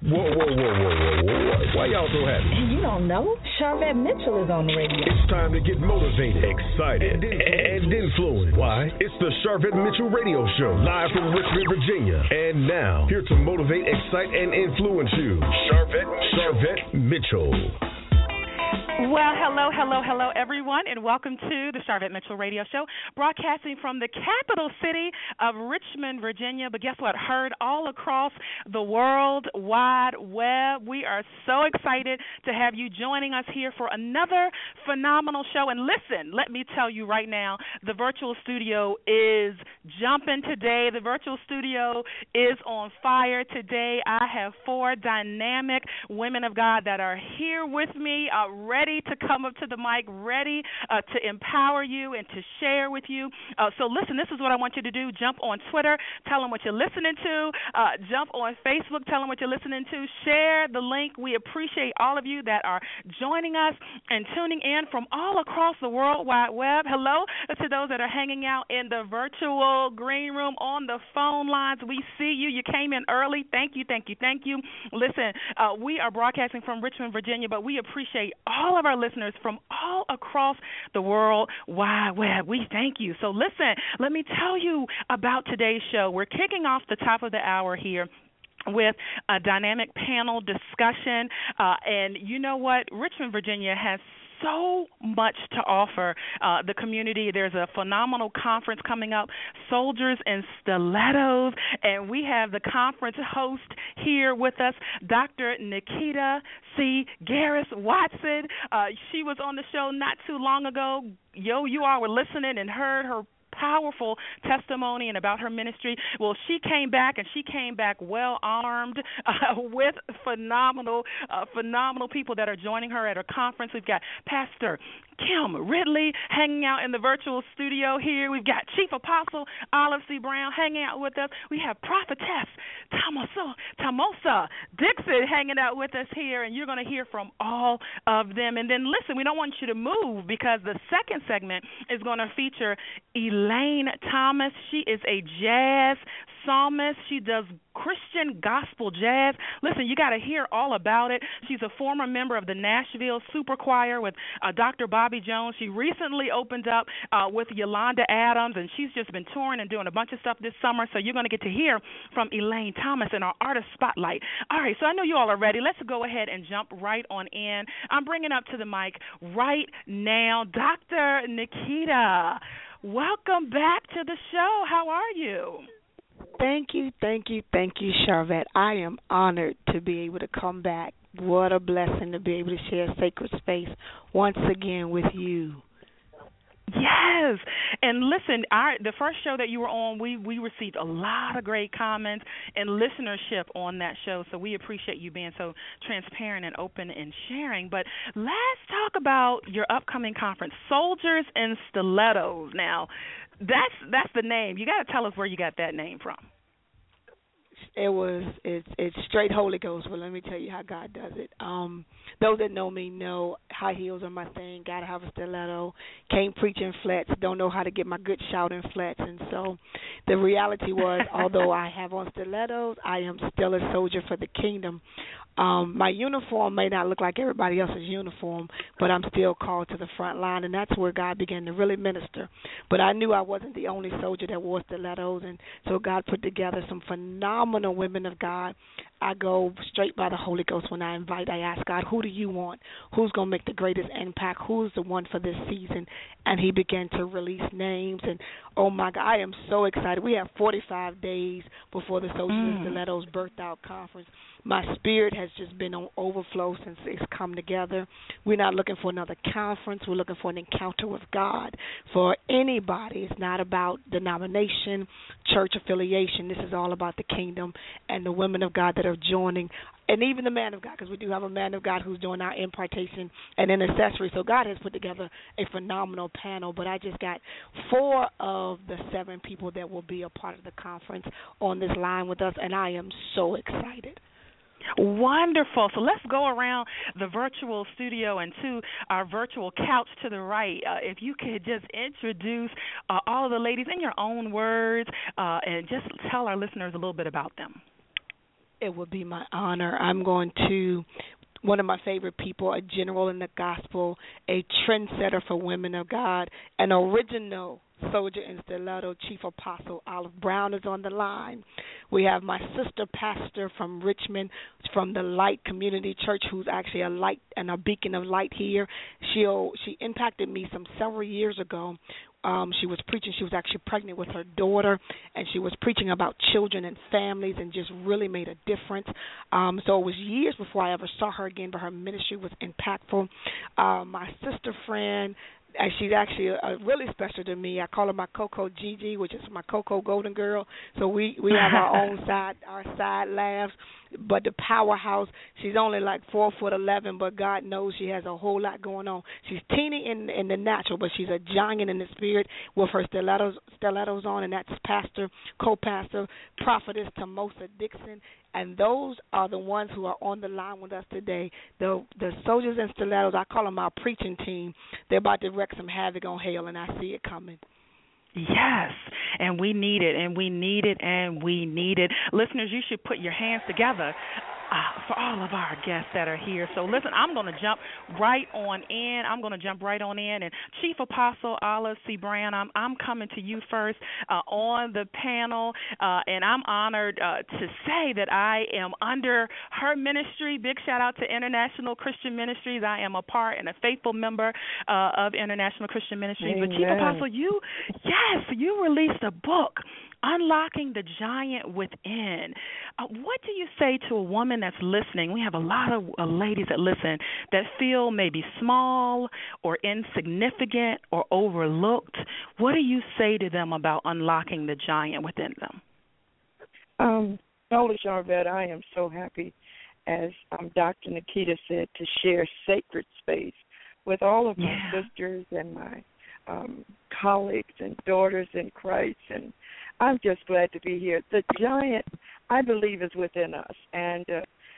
Whoa. Why y'all so happy? You don't know? Charvette Mitchell is on the radio. It's time to get motivated, excited, and influenced. Why? It's the Charvette Mitchell Radio Show, live from Richmond, Virginia. And now, here to motivate, excite, and influence you, Charvette Mitchell. Well, hello, everyone, and welcome to the Charvette Mitchell Radio Show, broadcasting from the capital city of Richmond, Virginia. But guess what? Heard all across the World Wide Web. We are so excited to have you joining us here for another phenomenal show. And listen, let me tell you right now, the virtual studio is jumping today. The virtual studio is on fire today. I have four dynamic women of God that are here with me, ready to come up to the mic, ready to empower you and to share with you. So listen, this is what I want you to do. Jump on Twitter, tell them what you're listening to. Jump on Facebook, tell them what you're listening to. Share the link. We appreciate all of you that are joining us and tuning in from all across the World Wide Web. Hello to those that are hanging out in the virtual green room, on the phone lines. We see you. You came in early. Thank you. Listen, we are broadcasting from Richmond, Virginia, but we appreciate all of our listeners from all across the World Wide Web. We thank you. So listen, let me tell you about today's show. We're kicking off the top of the hour here with a dynamic panel discussion. And you know what? Richmond, Virginia has so much to offer the community. There's a phenomenal conference coming up, Soldiers and Stilettos, and we have the conference host here with us, Dr. Nikita C. Garris-Watson. She was on the show not too long ago. You all were listening and heard her powerful testimony and about her ministry. Well, she came back, and she came back well armed with phenomenal people that are joining her at her conference. We've got Pastor Kim Ridley hanging out in the virtual studio here. We've got Chief Apostle Olive C. Brown hanging out with us. We have Prophetess Tamosa Dixon hanging out with us here, and you're going to hear from all of them. And then, listen, we don't want you to move, because the second segment is going to feature Elaine Thomas. She is a jazz psalmist. She does Christian gospel jazz. Listen, you got to hear all about it. She's a former member of the Nashville Super Choir with Dr. Bobby Jones. She recently opened up with Yolanda Adams, and she's just been touring and doing a bunch of stuff this summer. So you're going to get to hear from Elaine Thomas in our Artist Spotlight. All right, so I know you all are ready. Let's go ahead and jump right on in. I'm bringing up to the mic right now Dr. Nikita. Welcome back to the show. How are you? Thank you, Charvette. I am honored to be able to come back. What a blessing to be able to share sacred space once again with you. Yes. And listen, the first show that you were on, we received a lot of great comments and listenership on that show, so we appreciate you being so transparent and open and sharing. But let's talk about your upcoming conference, Soldiers and Stilettos. Now, that's the name. You got to tell us where you got that name from. It's straight Holy Ghost, but let me tell you how God does it. Those that know me know high heels are my thing. Got to have a stiletto. Can't preach in flats. Don't know how to get my good shout in flats. And so the reality was, although I have on stilettos, I am still a soldier for the kingdom. My uniform may not look like everybody else's uniform, but I'm still called to the front line, and that's where God began to really minister. But I knew I wasn't the only soldier that wore stilettos, and so God put together some phenomenal women of God. I go straight by the Holy Ghost when I invite. I ask God, who do you want? Who's going to make the greatest impact? Who's the one for this season? And he began to release names, and oh, my God, I am so excited. We have 45 days before the Soldiers and Stilettos Birthed Out Conference. My spirit has just been on overflow since it's come together. We're not looking for another conference. We're looking for an encounter with God. For anybody, it's not about denomination, church affiliation. This is all about the kingdom and the women of God that are joining, and even the man of God, because we do have a man of God who's doing our impartation and intercessory. So God has put together a phenomenal panel, but I just got 4 of the 7 people that will be a part of the conference on this line with us, and I am so excited. Wonderful. So let's go around the virtual studio and to our virtual couch to the right. If you could just introduce all of the ladies in your own words and just tell our listeners a little bit about them. It would be my honor. I'm going to one of my favorite people, a general in the gospel, a trendsetter for women of God, an original soldier in stiletto, Chief Apostle Olive Brown is on the line. We have my sister pastor from Richmond, from the Light Community Church, who's actually a light and a beacon of light here. She impacted me several years ago. She was preaching. She was actually pregnant with her daughter, and she was preaching about children and families, and just really made a difference. So it was years before I ever saw her again, but her ministry was impactful. My sister friend, and she's actually really special to me. I call her my Coco Gigi, which is my Coco Golden Girl. So we have our side laughs. But the powerhouse, she's only like 4'11", but God knows she has a whole lot going on. She's teeny in the natural, but she's a giant in the spirit with her stilettos on, and that's pastor, co-pastor, prophetess Tamosa Dixon. And those are the ones who are on the line with us today. The soldiers in stilettos, I call them our preaching team. They're about to wreak some havoc on hell, and I see it coming. Yes, and we need it, and we need it, and we need it. Listeners, you should put your hands together for all of our guests that are here. So listen, I'm going to jump right on in. And Chief Apostle Olive C. Brown, I'm coming to you first on the panel, and I'm honored to say that I am under her ministry. Big shout out to International Christian Ministries. I am a part and a faithful member of International Christian Ministries. Amen. But Chief Apostle, you released a book, Unlocking the Giant Within. What do you say to a woman that's listening? We have a lot of ladies that listen that feel maybe small or insignificant or overlooked. What do you say to them about unlocking the giant within them? Holy Charvette, I am so happy, as Dr. Nikita said, to share sacred space with all of my sisters and my colleagues and daughters in Christ, and I'm just glad to be here. The giant, I believe, is within us, and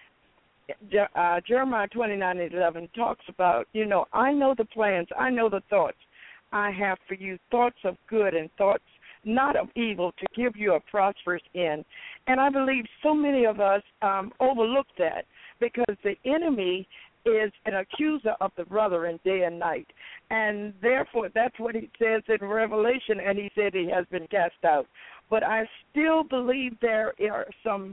Jeremiah 29:11 talks about, I know the plans, I know the thoughts I have for you, thoughts of good and thoughts not of evil, to give you a prosperous end. And I believe so many of us overlook that, because the enemy is an accuser of the brethren day and night. And therefore, that's what he says in Revelation, and he said he has been cast out. But I still believe there are some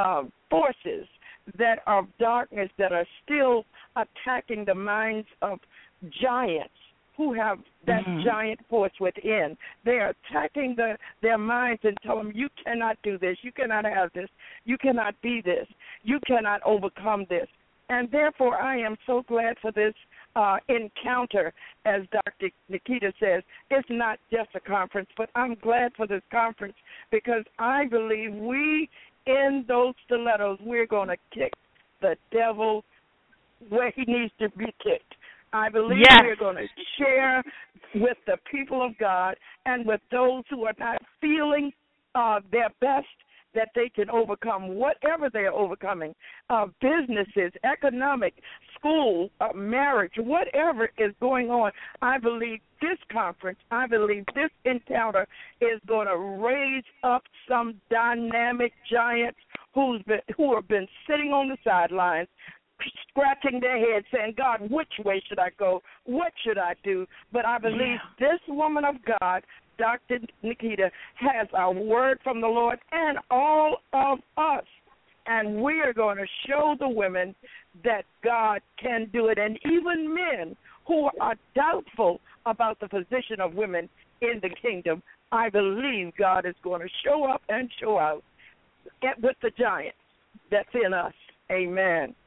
forces that are of darkness that are still attacking the minds of giants who have that giant force within. They are attacking their minds and tell them, you cannot do this, you cannot have this, you cannot be this, you cannot overcome this. And therefore, I am so glad for this encounter, as Dr. Nikita says. It's not just a conference, but I'm glad for this conference, because I believe we, in those stilettos, we're going to kick the devil where he needs to be kicked. I believe we're going to share with the people of God and with those who are not feeling their best, that they can overcome whatever they are overcoming, businesses, economic, school, marriage, whatever is going on. I believe this conference, I believe this encounter is going to raise up some dynamic giants who have been sitting on the sidelines, scratching their heads, saying, God, which way should I go? What should I do? But I believe this woman of God, Dr. Nikita, has a word from the Lord, and all of us. And we are going to show the women that God can do it, and even men who are doubtful about the position of women in the kingdom. I believe God is going to show up and show out with the giant that's in us. Amen.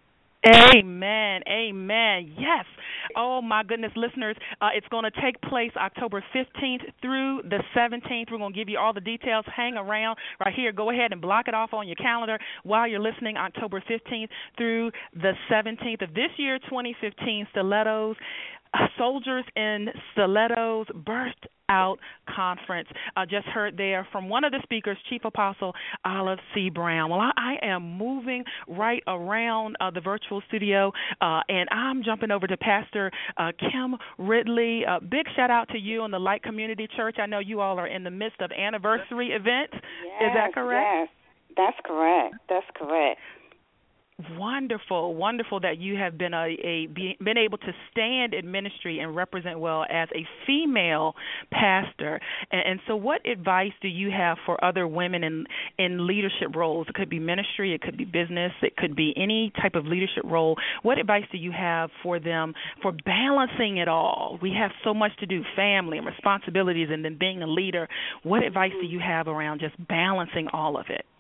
Amen. Amen. Yes. Oh, my goodness, listeners, it's going to take place October 15th through the 17th. We're going to give you all the details. Hang around right here. Go ahead and block it off on your calendar while you're listening. October 15th through the 17th of this year, 2015, Stilettos. Soldiers in Stilettos Burst Out Conference. Just heard there from one of the speakers, Chief Apostle Olive C. Brown. Well, I am moving right around the virtual studio, and I'm jumping over to Pastor Kim Ridley. Big shout out to you and the Light Community Church. I know you all are in the midst of anniversary event. Yes, is that correct? Yes. That's correct. That's correct. Wonderful, wonderful that you have been been able to stand in ministry and represent well as a female pastor. And so, what advice do you have for other women in leadership roles? It could be ministry, it could be business, it could be any type of leadership role. What advice do you have for them for balancing it all? We have so much to do, family and responsibilities, and then being a leader. What advice do you have around just balancing all of it?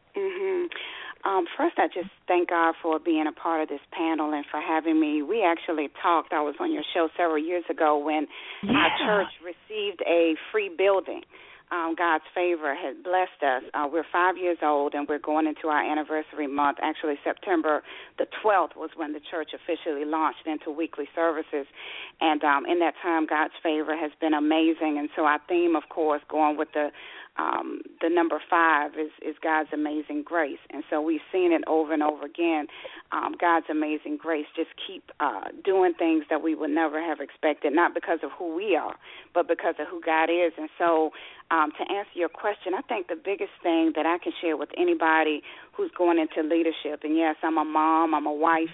First, I just thank God for being a part of this panel and for having me. We actually talked. I was on your show several years ago when our church received a free building. God's favor has blessed us. We're 5 years old, and we're going into our anniversary month. Actually, September the 12th was when the church officially launched into weekly services. And in that time, God's favor has been amazing. And so our theme, of course, going with the number 5 is God's amazing grace. And so we've seen it over and over again. God's amazing grace just keep doing things that we would never have expected, not because of who we are, but because of who God is. And so to answer your question, I think the biggest thing that I can share with anybody who's going into leadership, and yes, I'm a mom, I'm a wife,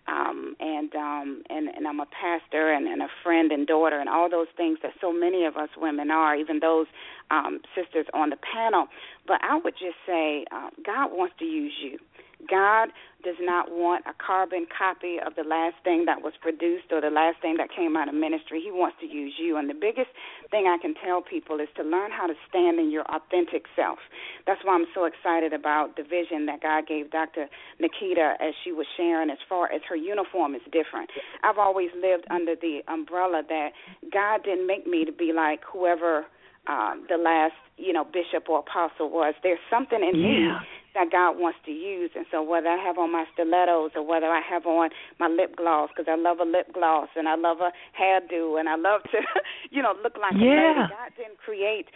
and I'm a pastor and a friend and daughter and all those things that so many of us women are, even those sisters on the panel. But I would just say God wants to use you. God does not want a carbon copy of the last thing that was produced or the last thing that came out of ministry. He wants to use you. And the biggest thing I can tell people is to learn how to stand in your authentic self. That's why I'm so excited about the vision that God gave Dr. Nikita as she was sharing as far as her uniform is different. I've always lived under the umbrella that God didn't make me to be like whoever the last, bishop or apostle was. There's something in me that God wants to use. And so whether I have on my stilettos or whether I have on my lip gloss, because I love a lip gloss and I love a hairdo and I love to, look like a lady. God didn't create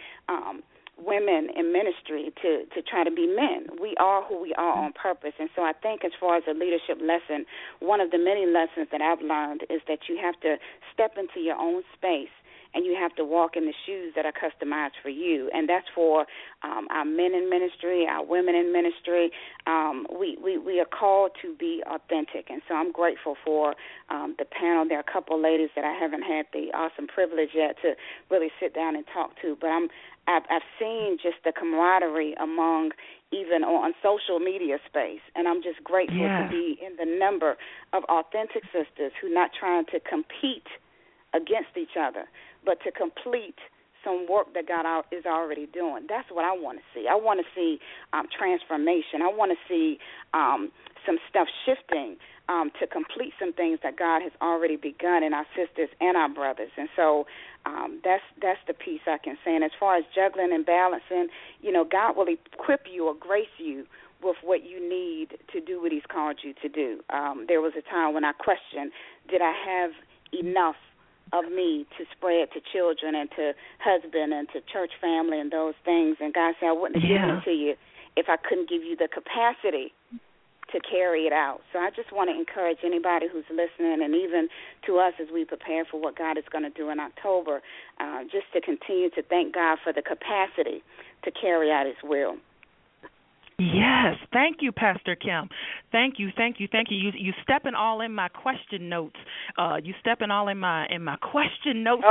women in ministry to try to be men. We are who we are on purpose. And so I think as far as a leadership lesson, one of the many lessons that I've learned is that you have to step into your own space and you have to walk in the shoes that are customized for you. And that's for our men in ministry, our women in ministry. We are called to be authentic. And so I'm grateful for the panel. There are a couple of ladies that I haven't had the awesome privilege yet to really sit down and talk to. But I've seen just the camaraderie among even on social media space. And I'm just grateful to be in the number of authentic sisters who are not trying to compete against each other, but to complete some work that God is already doing. That's what I want to see. I want to see transformation. I want to see some stuff shifting to complete some things that God has already begun in our sisters and our brothers. And so that's the piece I can say. And as far as juggling and balancing, God will equip you or grace you with what you need to do what he's called you to do. There was a time when I questioned, did I have enough of me to spread to children and to husband and to church family and those things. And God said, I wouldn't have given it to you if I couldn't give you the capacity to carry it out. So I just want to encourage anybody who's listening, and even to us as we prepare for what God is going to do in October, just to continue to thank God for the capacity to carry out his will. Yes, thank you, Pastor Kim. Thank you. You stepping all in my question notes. You stepping all in my question notes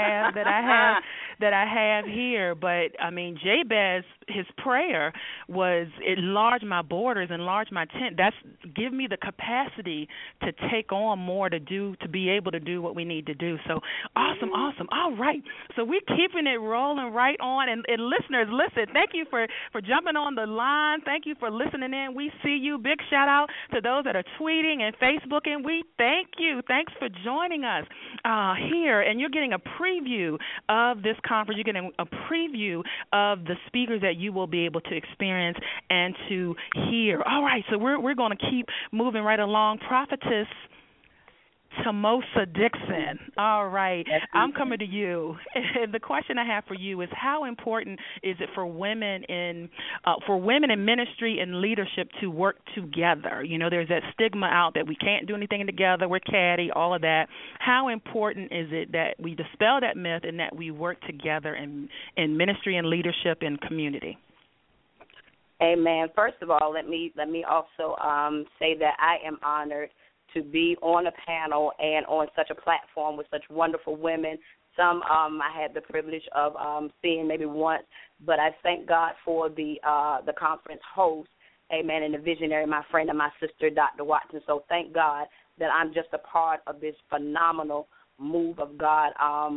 that I have here. But I mean, Jabez, his prayer was enlarge my borders, enlarge my tent. That's give me the capacity to take on more, to be able to do what we need to do. So awesome. All right, so we're keeping it rolling right on. And listeners, listen. Thank you for jumping on the line. Thank you for listening in. We see you. Big shout out to those that are tweeting and Facebooking. We thank you. Thanks for joining us here. And you're getting a preview of this conference. You're getting a preview of the speakers that you will be able to experience and to hear. All right, so we're going to keep moving right along. Prophetess Tamosa Dixon. All right, I'm coming to you. The question I have for you is, how important is it for women in ministry and leadership to work together? There's that stigma out that we can't do anything together, we're catty, all of that. How important is it that we dispel that myth and that we work together in ministry and leadership and community? Amen. First of all, let me also say that I am honored to be on a panel and on such a platform with such wonderful women. Some I had the privilege of seeing maybe once, but I thank God for the conference host, amen, and the visionary, my friend and my sister, Dr. Watson. So thank God that I'm just a part of this phenomenal move of God.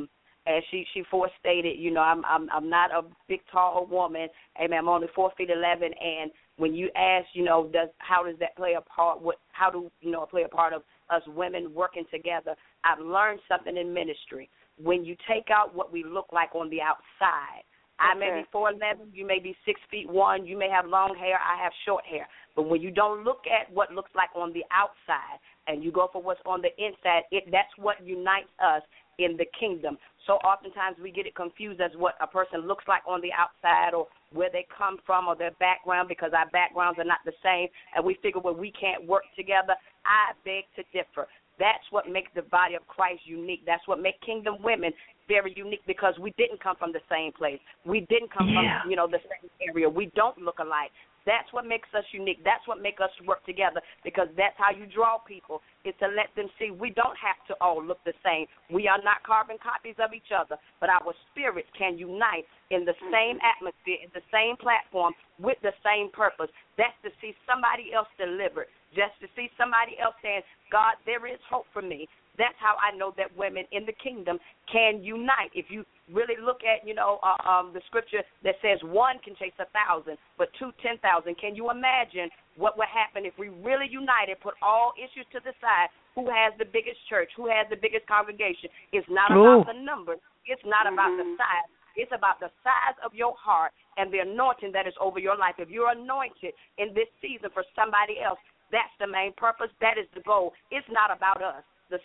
As she forestated, you know, I'm not a big, tall woman. Amen. I'm only 4'11", and when you ask, you know, how does that play a part? How do play a part of us women working together? I've learned something in ministry. When you take out what we look like on the outside, I may be 4'11", you may be 6'1", you may have long hair, I have short hair. But when you don't look at what looks like on the outside and you go for what's on the inside, that's what unites us in the kingdom. So oftentimes we get it confused as what a person looks like on the outside or where they come from or their background, because our backgrounds are not the same, and we figure, well, we can't work together. I beg to differ. That's what makes the body of Christ unique. That's what makes Kingdom Women very unique, because we didn't come from the same place. We didn't come from, the same area. We don't look alike. That's what makes us unique. That's what makes us work together, because that's how you draw people, is to let them see we don't have to all look the same. We are not carbon copies of each other, but our spirits can unite in the same atmosphere, in the same platform, with the same purpose. That's to see somebody else delivered, just to see somebody else saying, God, there is hope for me. That's how I know that women in the kingdom can unite. If you really look at, the scripture that says one can chase 1,000, but 2, 10,000, can you imagine what would happen if we really united, put all issues to the side? Who has the biggest church? Who has the biggest congregation? It's not about the numbers. It's not about the size. It's about the size of your heart and the anointing that is over your life. If you're anointed in this season for somebody else, that's the main purpose. That is the goal. It's not about us.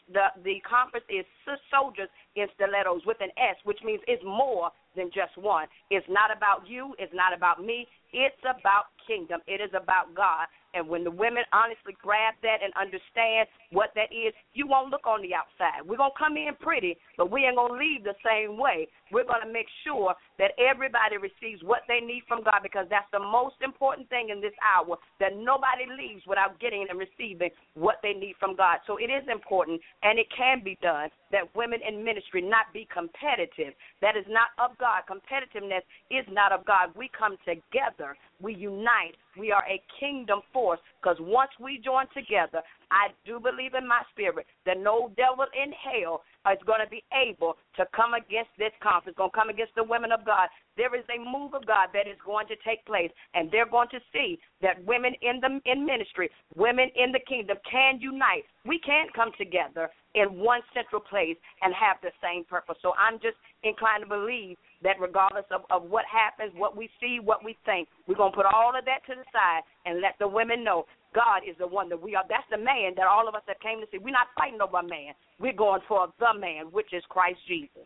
The conference is Soldiers in Stilettos with an S, which means it's more than just one. It's not about you. It's not about me. It's about kingdom. It is about God. And when the women honestly grab that and understand what that is, you won't look on the outside. We're going to come in pretty, but we ain't going to leave the same way. We're going to make sure that everybody receives what they need from God, because that's the most important thing in this hour, that nobody leaves without getting and receiving what they need from God. So it is important, and it can be done, that women in ministry not be competitive. That is not of God. Competitiveness is not of God. We come together. We unite. We are a kingdom force, because once we join together, I do believe in my spirit that no devil in hell is going to be able to come against this conference, going to come against the women of God. There is a move of God that is going to take place, and they're going to see that women in ministry, women in the kingdom can unite. We can't come together in one central place and have the same purpose. So I'm just inclined to believe that regardless of what happens, what we see, what we think, we're going to put all of that to the side and let the women know God is the one that we are. That's the man that all of us that came to see. We're not fighting over a man. We're going for the man, which is Christ Jesus.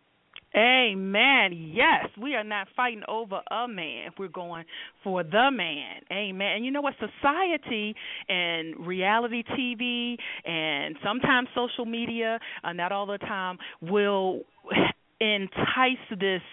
Amen. Yes, we are not fighting over a man. We're going for the man. Amen. And you know what? Society and reality TV and sometimes social media, not all the time, will entice this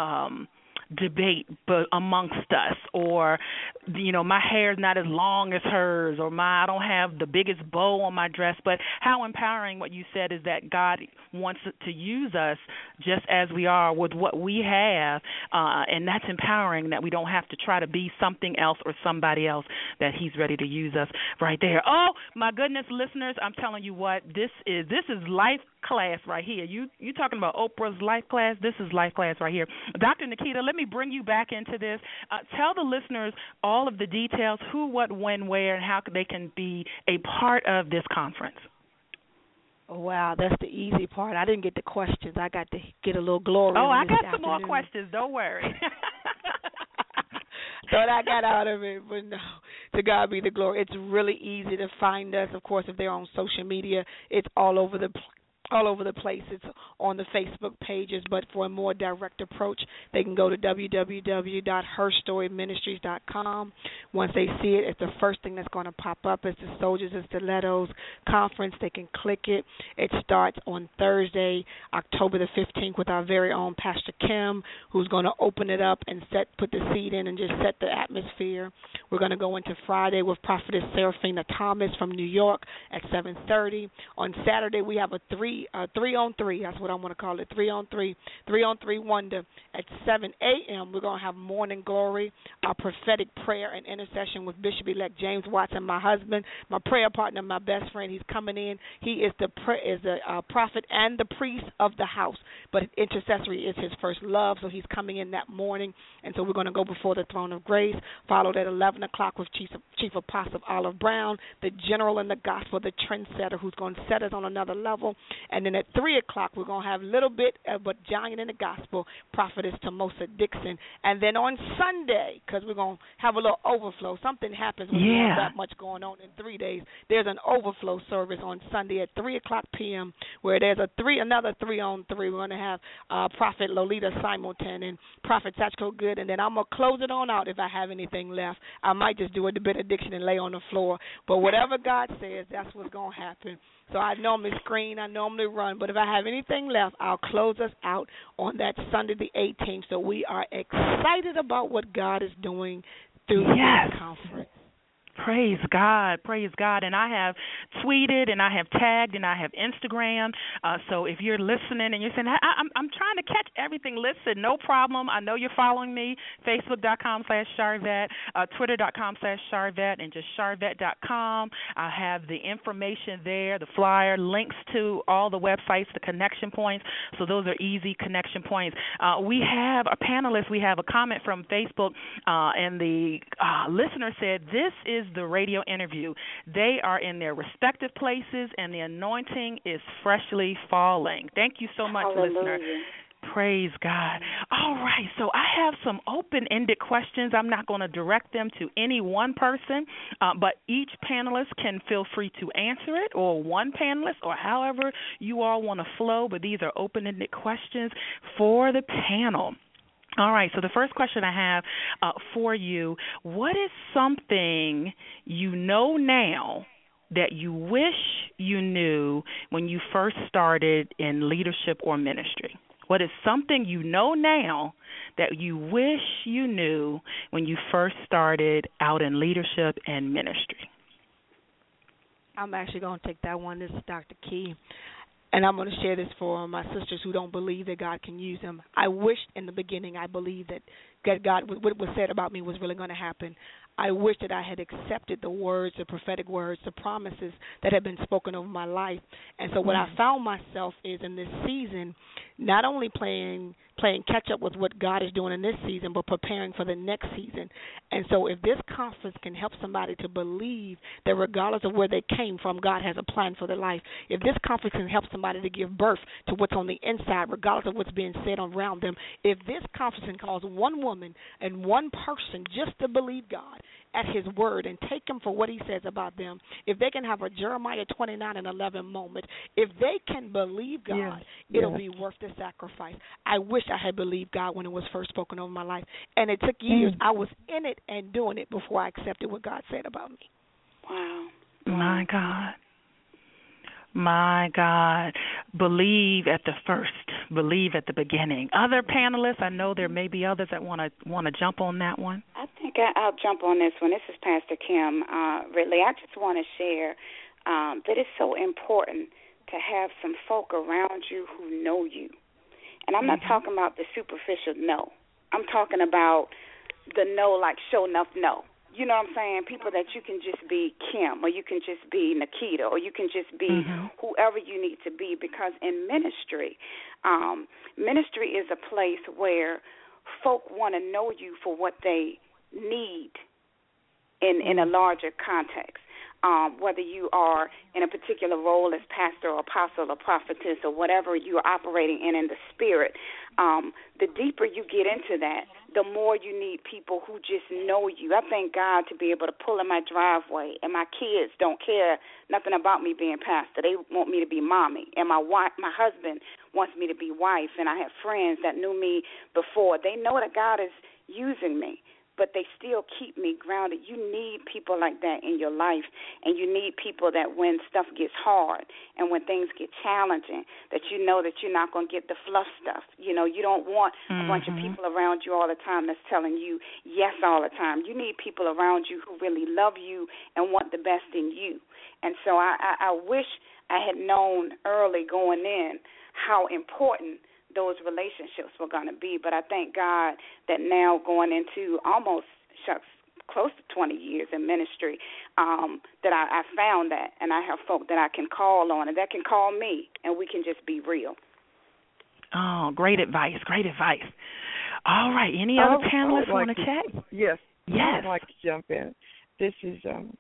debate but amongst us, or my hair's not as long as hers, or I don't have the biggest bow on my dress. But how empowering what you said is that God wants to use us just as we are with what we have, and that's empowering, that we don't have to try to be something else or somebody else, that he's ready to use us right there. Oh my goodness, listeners, I'm telling you what, this is life class right here. You talking about Oprah's life class? This is life class right here. Dr. Nikita, let me bring you back into this. Tell the listeners all of the details, who, what, when, where, and how they can be a part of this conference. Wow, that's the easy part. I didn't get the questions. I got to get a little glory. Oh, I got some more questions. Don't worry. Thought I got out of it, but no. To God be the glory. It's really easy to find us. Of course, if they're on social media, it's all over the all over the place. It's on the Facebook pages, but for a more direct approach, they can go to www.herstoryministries.com. Once they see it, it's the first thing that's going to pop up. It's the Soldiers and Stilettos Conference. They can click it. It starts on Thursday, October the 15th, with our very own Pastor Kim, who's going to open it up and put the seed in and just set the atmosphere. We're going to go into Friday with Prophetess Serafina Thomas from New York at 7:30. On Saturday, we have a three-on-three, that's what I want to call it, three-on-three wonder at 7 a.m. We're going to have morning glory, our prophetic prayer and intercession with Bishop-elect James Watson, my husband, my prayer partner, my best friend. He's coming in. He is the prophet and the priest of the house, but intercessory is his first love, so he's coming in that morning, and so we're going to go before the throne of grace, followed at 11 o'clock with Chief Apostle Olive Brown, the general in the gospel, the trendsetter, who's going to set us on another level. And then at 3 o'clock, we're going to have a little bit of a giant in the gospel, Prophetess Tomosa Dixon. And then on Sunday, because we're going to have a little overflow, something happens when we have that much going on in 3 days. There's an overflow service on Sunday at 3 o'clock p.m. where there's another three-on-three. We're going to have Prophet Lolita Simonton and Prophet Satchko Good. And then I'm going to close it on out if I have anything left. I might just do a benediction and lay on the floor. But whatever God says, that's what's going to happen. So I normally screen, I normally run, but if I have anything left, I'll close us out on that Sunday the 18th. So we are excited about what God is doing through this conference. Praise God, praise God. And I have tweeted and I have tagged and I have Instagram. So if you're listening and you're saying, I'm trying to catch everything listed, no problem. I know you're following me, Facebook.com/Charvette, Twitter.com/Charvette, and just Charvette.com. I have the information there, the flyer, links to all the websites, the connection points. So those are easy connection points. We have a panelist. We have a comment from Facebook, and the listener said, this is the radio interview. They are in their respective places, and the anointing is freshly falling. Thank you so much, listener. Praise God. All right, so I have some open-ended questions. I'm not going to direct them to any one person, but each panelist can feel free to answer it, or one panelist, or however you all want to flow, but these are open-ended questions for the panel. All right, so the first question I have for you, what is something you know now that you wish you knew when you first started in leadership or ministry? What is something you know now that you wish you knew when you first started out in leadership and ministry? I'm actually going to take that one. This is Dr. Key. And I'm going to share this for my sisters who don't believe that God can use them. I wished in the beginning I believed that God, what was said about me was really going to happen. I wish that I had accepted the words, the prophetic words, the promises that had been spoken over my life. And so what I found myself is in this season, not only playing catch up with what God is doing in this season, but preparing for the next season. And so if this conference can help somebody to believe that regardless of where they came from, God has a plan for their life. If this conference can help somebody to give birth to what's on the inside, regardless of what's being said around them, if this conference can cause one woman and one person just to believe God at his word and take him for what he says about them, if they can have a Jeremiah 29:11 moment, if they can believe God, it'll be worth the sacrifice. I wish I had believed God when it was first spoken over my life, and it took years. I was in it and doing it before I accepted what God said about me. Wow. My God. My God. Believe at the first. Believe at the beginning. Other panelists, I know there may be others that want to jump on that one. I think I'll jump on this one. This is Pastor Kim Ridley. I just want to share that it's so important to have some folk around you who know you. And I'm not talking about the superficial no. I'm talking about the no, like show enough no. You know what I'm saying? People that you can just be Kim, or you can just be Nikita, or you can just be whoever you need to be. Because in ministry, ministry is a place where folk want to know you for what they need in a larger context. whether you are in a particular role as pastor or apostle or prophetess or whatever you are operating in the spirit, the deeper you get into that, the more you need people who just know you. I thank God to be able to pull in my driveway, and my kids don't care nothing about me being pastor. They want me to be mommy, and my husband wants me to be wife, and I have friends that knew me before. They know that God is using me, but they still keep me grounded. You need people like that in your life, and you need people that when stuff gets hard and when things get challenging, that you know that you're not going to get the fluff stuff. You know, you don't want a bunch of people around you all the time that's telling you yes all the time. You need people around you who really love you and want the best in you. And so I wish I had known early going in how important those relationships were going to be. But I thank God that now going into almost close to 20 years in ministry, that I found that, and I have folk that I can call on and that can call me, and we can just be real. Oh, great advice, great advice. All right, any other panelists want to chat? Yes. Yes. I'd like to jump in. This is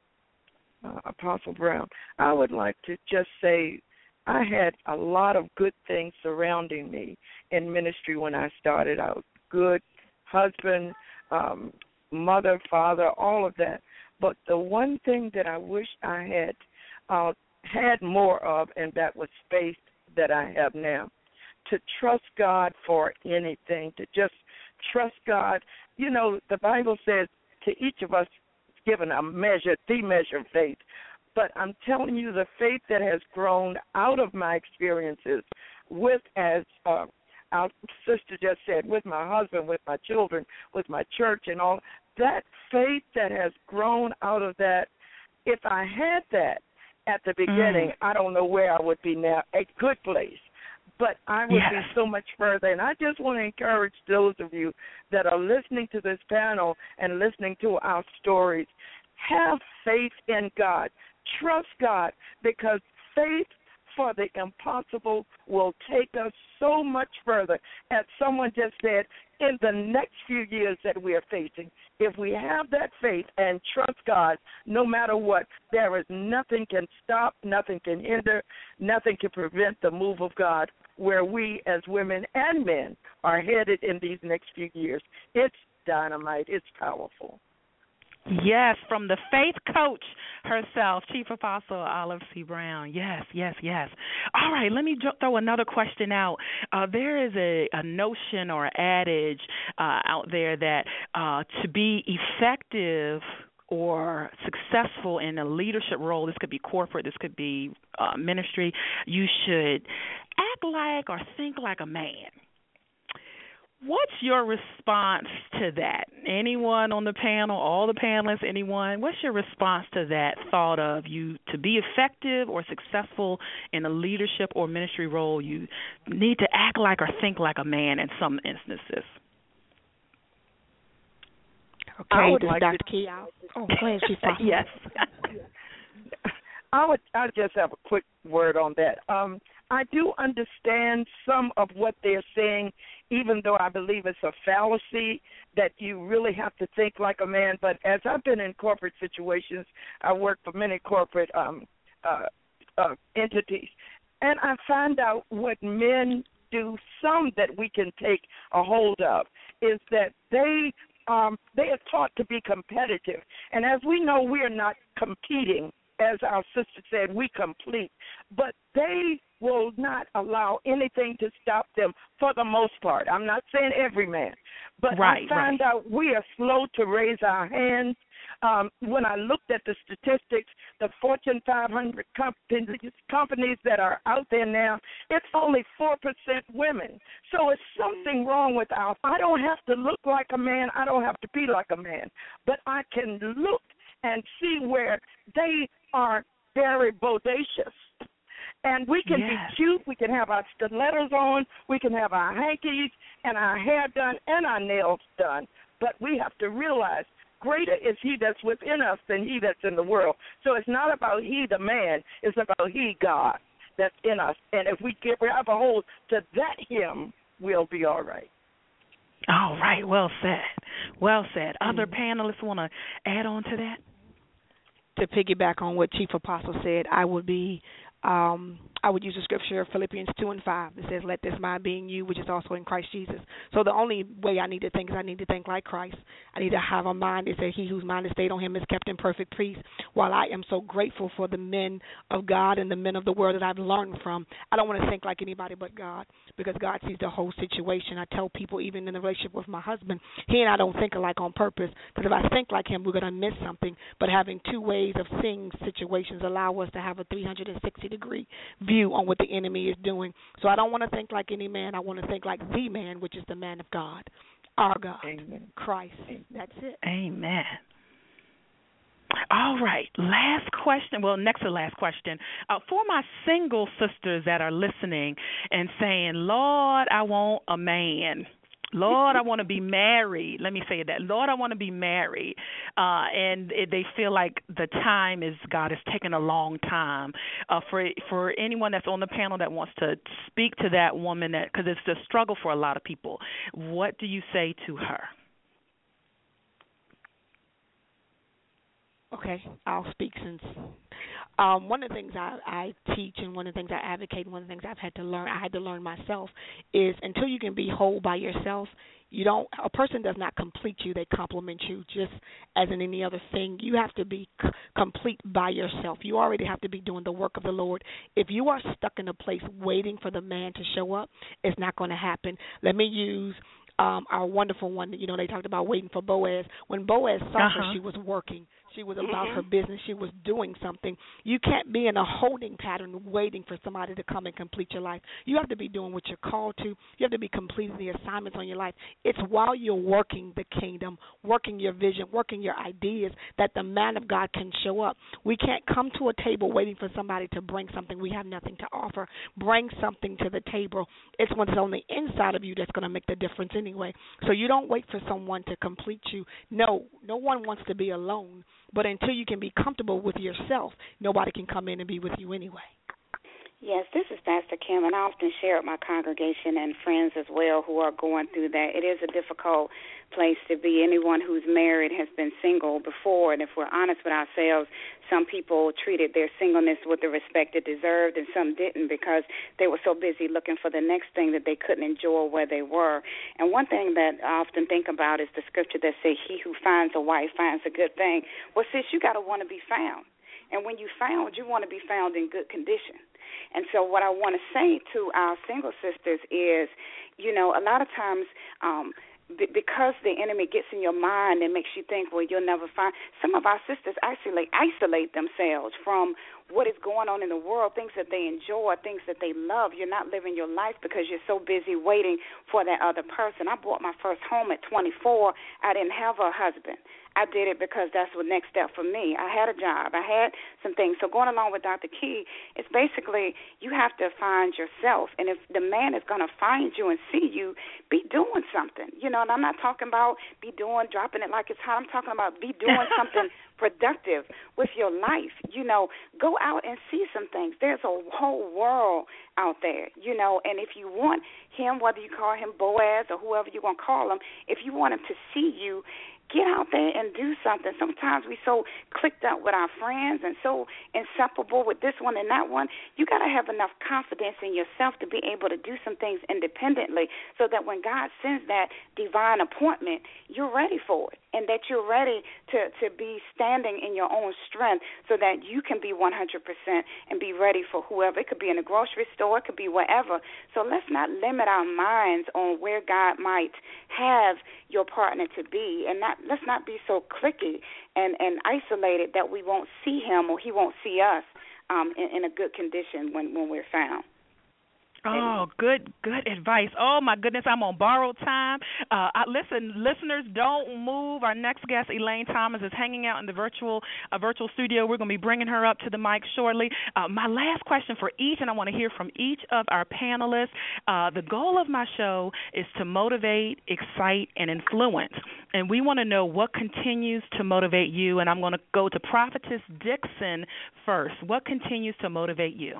Apostle Brown. I would like to just say I had a lot of good things surrounding me in ministry when I started out. Good husband, mother, father, all of that. But the one thing that I wish I had more of, and that was faith that I have now, to trust God for anything, to just trust God. You know, the Bible says to each of us given the measure of faith. But I'm telling you, the faith that has grown out of my experiences with, as our sister just said, with my husband, with my children, with my church and all, that faith that has grown out of that, if I had that at the beginning, I don't know where I would be now, a good place. But I would be so much further. And I just want to encourage those of you that are listening to this panel and listening to our stories, have faith in God. Trust God, because faith for the impossible will take us so much further. As someone just said, in the next few years that we are facing, if we have that faith and trust God, no matter what, there is nothing can stop, nothing can hinder, nothing can prevent the move of God where we as women and men are headed in these next few years. It's dynamite. It's powerful. Yes, from the faith coach herself, Chief Apostle Olive C. Brown. Yes, yes, yes. All right, let me throw another question out. There is a notion or adage out there that to be effective or successful in a leadership role, this could be corporate, this could be ministry, you should act like or think like a man. What's your response to that? Anyone on the panel, all the panelists, anyone, what's your response to that thought of you to be effective or successful in a leadership or ministry role, you need to act like or think like a man in some instances? Okay, this is Dr. Key. Oh, go ahead, Chief Apostle. Yes. I just have a quick word on that. I do understand some of what they're saying, even though I believe it's a fallacy that you really have to think like a man. But as I've been in corporate situations, I work for many corporate entities, and I find out what men do, some that we can take a hold of, is that they are taught to be competitive. And as we know, we are not competing. As our sister said, we complete. But they will not allow anything to stop them for the most part. I'm not saying every man. But I find out we are slow to raise our hands. When I looked at the statistics, the Fortune 500 companies that are out there now, it's only 4% women. So it's something wrong with I don't have to look like a man. I don't have to be like a man. But I can look and see where they are very bodacious. And we can be cute. We can have our stilettos on. We can have our hankies and our hair done and our nails done. But we have to realize greater is he that's within us than he that's in the world. So it's not about he, the man. It's about he, God, that's in us. And if we grab a hold to that him, we'll be all right. All right. Well said. Well said. Other panelists want to add on to that? to piggyback on what Chief Apostle said, I would use the scripture Philippians 2:5 that says, "Let this mind be in you, which is also in Christ Jesus." So the only way I need to think is I need to think like Christ. I need to have a mind that says, "He whose mind is stayed on Him is kept in perfect peace." While I am so grateful for the men of God and the men of the world that I've learned from, I don't want to think like anybody but God, because God sees the whole situation. I tell people, even in the relationship with my husband, he and I don't think alike on purpose, because if I think like him, we're going to miss something. But having two ways of seeing situations allow us to have a 360-degree view on what the enemy is doing. So I don't want to think like any man. I want to think like the man, which is the man of God, our God, Amen. Christ. That's it. Amen. All right, last question. Well, next to last question. For my single sisters that are listening and saying, "Lord, I want a man. Lord, I want to be married." Let me say that. Lord, I want to be married. And they feel like the time is, God is taking a long time. For anyone that's on the panel that wants to speak to that woman, because it's a struggle for a lot of people, what do you say to her? Okay, I'll speak since one of the things I teach and one of the things I advocate and one of the things I had to learn myself is until you can be whole by yourself, a person does not complete you, they complement you. Just as in any other thing, you have to be complete by yourself. You already have to be doing the work of the Lord. If you are stuck in a place waiting for the man to show up, it's not going to happen. Let me use our wonderful one. They talked about waiting for Boaz. When Boaz saw her, she was working. She was about her business. She was doing something. You can't be in a holding pattern waiting for somebody to come and complete your life. You have to be doing what you're called to. You have to be completing the assignments on your life. It's while you're working the kingdom, working your vision, working your ideas, that the man of God can show up. We can't come to a table waiting for somebody to bring something. We have nothing to offer. Bring something to the table. It's what's on the inside of you that's going to make the difference anyway. So you don't wait for someone to complete you. No one wants to be alone. But until you can be comfortable with yourself, nobody can come in and be with you anyway. Yes, this is Pastor Kim, and I often share with my congregation and friends as well who are going through that. It is a difficult place to be. Anyone who's married has been single before, and if we're honest with ourselves, some people treated their singleness with the respect it deserved, and some didn't because they were so busy looking for the next thing that they couldn't enjoy where they were. And one thing that I often think about is the scripture that says, "He who finds a wife finds a good thing." Well, sis, you got to want to be found. And when you found, you want to be found in good condition. And so what I want to say to our single sisters is, a lot of times because the enemy gets in your mind and makes you think, well, you'll never find. Some of our sisters actually isolate themselves from what is going on in the world, things that they enjoy, things that they love. You're not living your life because you're so busy waiting for that other person. I bought my first home at 24. I didn't have a husband. I did it because that's the next step for me. I had a job. I had some things. So going along with Dr. Key, it's basically you have to find yourself. And if the man is going to find you and see you, be doing something. And I'm not talking about dropping it like it's hot. I'm talking about be doing something productive with your life. Go out and see some things. There's a whole world out there, and if you want him, whether you call him Boaz or whoever you're going to call him, if you want him to see you, get out there and do something. Sometimes we're so clicked up with our friends and so inseparable with this one and that one. You got to have enough confidence in yourself to be able to do some things independently so that when God sends that divine appointment, you're ready for it and that you're ready to be standing in your own strength so that you can be 100% and be ready for whoever. It could be in a grocery store. It could be wherever. So let's not limit our minds on where God might have your partner to be, and let's not be so cliquey and isolated that we won't see him or he won't see us in a good condition when we're found. Oh, good advice. Oh, my goodness, I'm on borrowed time. Listen, listeners, don't move. Our next guest, Elaine Thomas, is hanging out in the virtual studio. We're going to be bringing her up to the mic shortly. My last question for each, and I want to hear from each of our panelists. The goal of my show is to motivate, excite, and influence. And we want to know what continues to motivate you. And I'm going to go to Prophetess Dixon first. What continues to motivate you?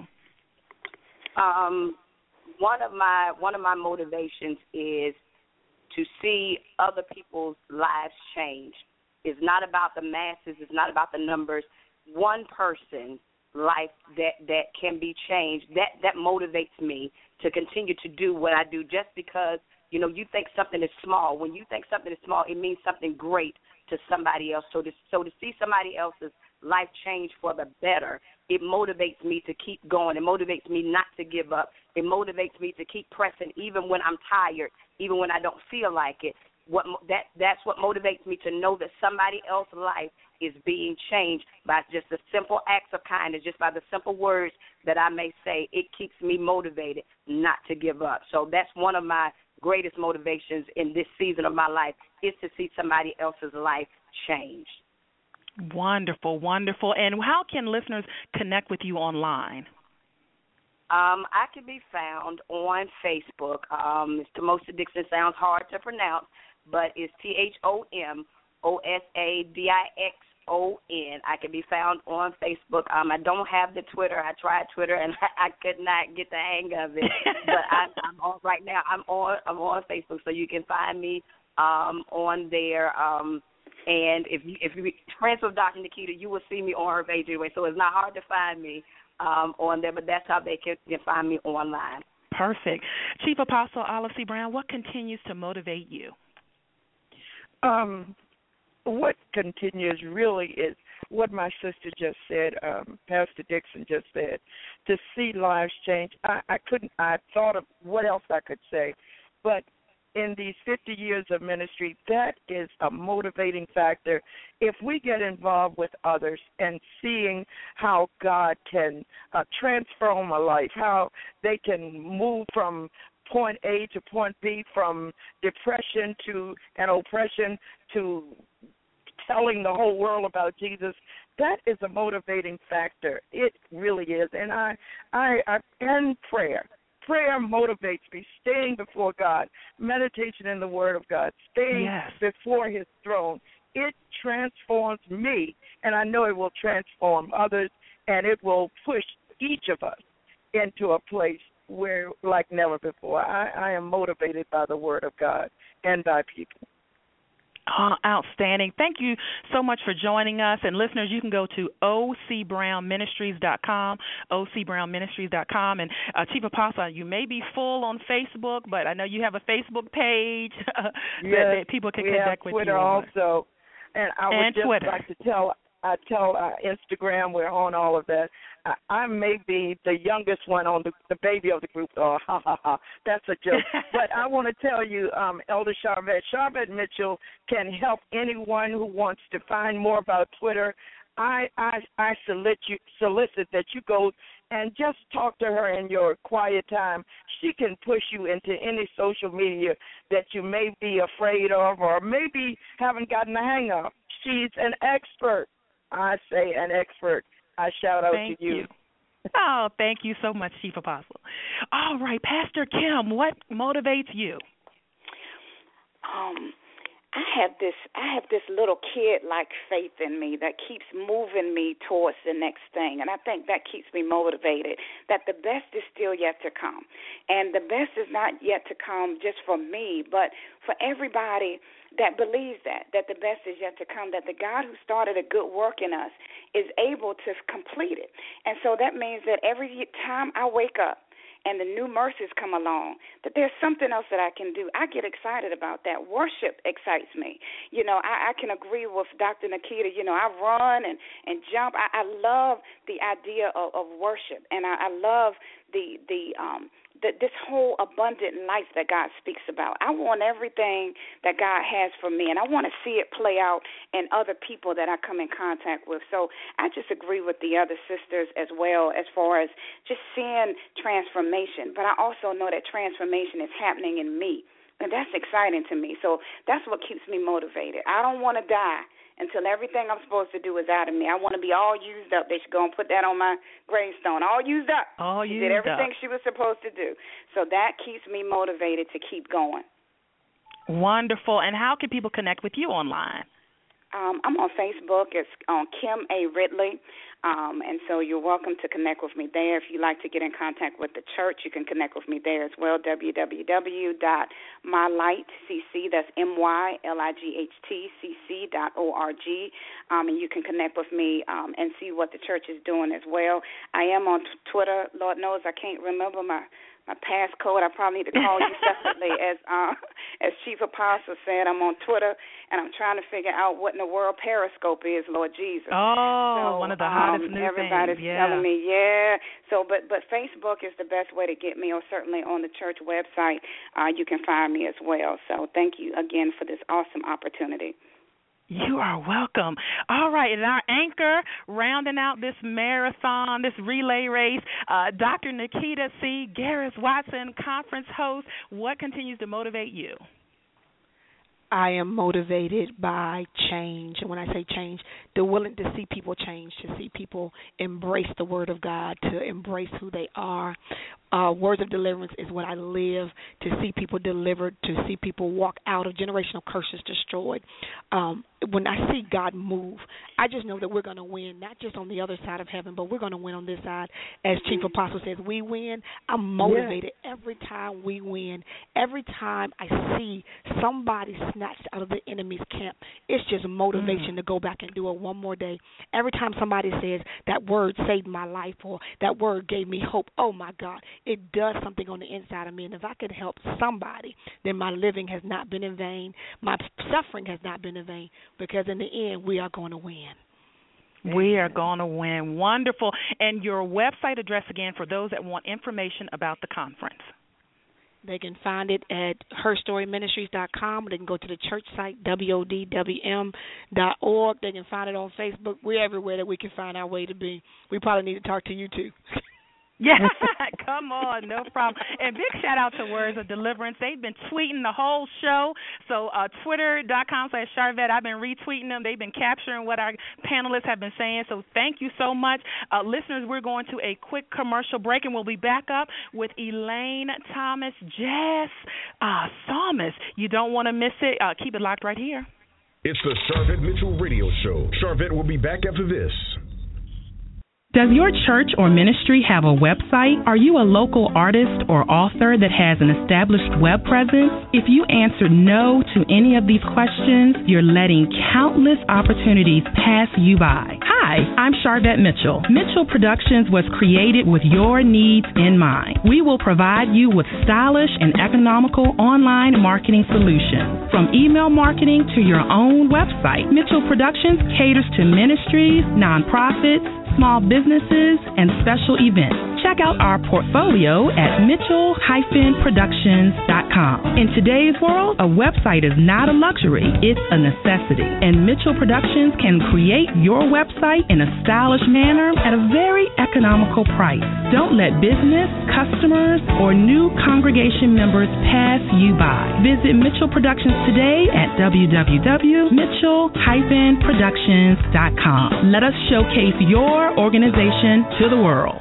One of my motivations is to see other people's lives change. It's not about the masses. It's not about the numbers. one person's life that can be changed, that motivates me to continue to do what I do, just because, you know, you think something is small. When you think something is small, it means something great to somebody else. So to see somebody else's life change for the better, it motivates me to keep going. It motivates me not to give up. It motivates me to keep pressing even when I'm tired, even when I don't feel like it. That's what motivates me, to know that somebody else's life is being changed by just the simple acts of kindness, just by the simple words that I may say. It keeps me motivated not to give up. So that's one of my greatest motivations in this season of my life, is to see somebody else's life change. Wonderful, wonderful. And how can listeners connect with you online? I can be found on Facebook. Tamosa Dixon sounds hard to pronounce, but it's THOMOSADIXON. I can be found on Facebook. I don't have the Twitter. I tried Twitter and I could not get the hang of it. But I'm on right now. I'm on Facebook, so you can find me on there. And if you're friends with Dr. Nikita, you will see me on her page anyway. So it's not hard to find me on there, but that's how they can find me online. Perfect. Chief Apostle Olive C. Brown, what continues to motivate you? What continues really is what my sister just said, Pastor Dixon just said, to see lives change. I thought of what else I could say, but in these 50 years of ministry, that is a motivating factor. If we get involved with others and seeing how God can transform a life, how they can move from point A to point B, from depression to an oppression to telling the whole world about Jesus, that is a motivating factor. It really is. And and prayer. Prayer motivates me, staying before God, meditation in the Word of God, staying before His throne. It transforms me, and I know it will transform others, and it will push each of us into a place where, like never before, I am motivated by the Word of God and by people. Outstanding. Thank you so much for joining us. And listeners, you can go to ocbrownministries.com, ocbrownministries.com. And Chief Apostle, you may be full on Facebook, but I know you have a Facebook page that people can connect with you. We have Twitter also. And I would just Twitter. like to tell Instagram, we're on all of that. I may be the youngest one on the baby of the group. Oh, ha, ha, ha. That's a joke. But I want to tell you, Elder Sharvette Mitchell can help anyone who wants to find more about Twitter. I solicit that you go and just talk to her in your quiet time. She can push you into any social media that you may be afraid of or maybe haven't gotten the hang of. She's an expert. I say an expert. I shout out to you. Oh, thank you so much, Chief Apostle. All right, Pastor Kim, what motivates you? I have this little kid-like faith in me that keeps moving me towards the next thing, and I think that keeps me motivated, that the best is still yet to come. And the best is not yet to come just for me, but for everybody that believes that the best is yet to come, that the God who started a good work in us is able to complete it. And so that means that every time I wake up and the new mercies come along, that there's something else that I can do. I get excited about that. Worship excites me. You know, I can agree with Dr. Nikita. You know, I run and jump. I love the idea of worship, and I love this whole abundant life that God speaks about. I want everything that God has for me, and I want to see it play out in other people that I come in contact with. So I just agree with the other sisters as well as far as just seeing transformation. But I also know that transformation is happening in me, and that's exciting to me. So that's what keeps me motivated. I don't want to die until everything I'm supposed to do is out of me. I want to be all used up. They should go and put that on my gravestone. All used up. She did everything she was supposed to do. So that keeps me motivated to keep going. Wonderful. And how can people connect with you online? I'm on Facebook. It's on Kim A. Ridley. And so you're welcome to connect with me there. If you'd like to get in contact with the church, you can connect with me there as well, www.mylightcc, that's MYLIGHTCC.org. And you can connect with me and see what the church is doing as well. I am on Twitter. Lord knows I can't remember my passcode. I probably need to call you separately. As Chief Apostle said, I'm on Twitter, and I'm trying to figure out what in the world Periscope is, Lord Jesus. Oh, so, one of the hottest new everybody's things. telling me, yeah. So, but Facebook is the best way to get me, or certainly on the church website, you can find me as well. So thank you again for this awesome opportunity. You are welcome. All right, and our anchor rounding out this marathon, this relay race, Dr. Nikita C. Garris-Watson, conference host. What continues to motivate you? I am motivated by change. And when I say change, the willing to see people change, to see people embrace the Word of God, to embrace who they are. Words of deliverance is what I live, to see people delivered, to see people walk out of generational curses destroyed. When I see God move, I just know that we're going to win, not just on the other side of heaven, but we're going to win on this side. As Chief Apostle says, we win. I'm motivated every time we win. Every time I see somebody snatched out of the enemy's camp, it's just motivation to go back and do it one more day. Every time somebody says that word saved my life or that word gave me hope, oh, my God, it does something on the inside of me. And if I could help somebody, then my living has not been in vain. My suffering has not been in vain, because in the end, we are going to win. We are going to win. Wonderful. And your website address again for those that want information about the conference. They can find it at herstoryministries.com. They can go to the church site, wodwm.org. They can find it on Facebook. We're everywhere that we can find our way to be. We probably need to talk to you, too. Yeah, come on, no problem. And big shout out to Words of Deliverance. They've been tweeting the whole show. So Twitter.com/Sharvette, I've been retweeting them. They've been capturing what our panelists have been saying. So thank you so much. Listeners, we're going to a quick commercial break, and we'll be back up with Elaine Thomas, jazz psalmist. You don't want to miss it. Keep it locked right here. It's the Sharvette Mitchell Radio Show. Sharvette will be back after this. Does your church or ministry have a website? Are you a local artist or author that has an established web presence? If you answered no to any of these questions, you're letting countless opportunities pass you by. Hi, I'm Sharvette Mitchell. Mitchell Productions was created with your needs in mind. We will provide you with stylish and economical online marketing solutions. From email marketing to your own website, Mitchell Productions caters to ministries, nonprofits, small businesses, and special events. Check out our portfolio at mitchell-productions.com. In today's world, a website is not a luxury, it's a necessity. And Mitchell Productions can create your website in a stylish manner at a very economical price. Don't let business, customers, or new congregation members pass you by. Visit Mitchell Productions today at www.mitchell-productions.com. Let us showcase your organization to the world.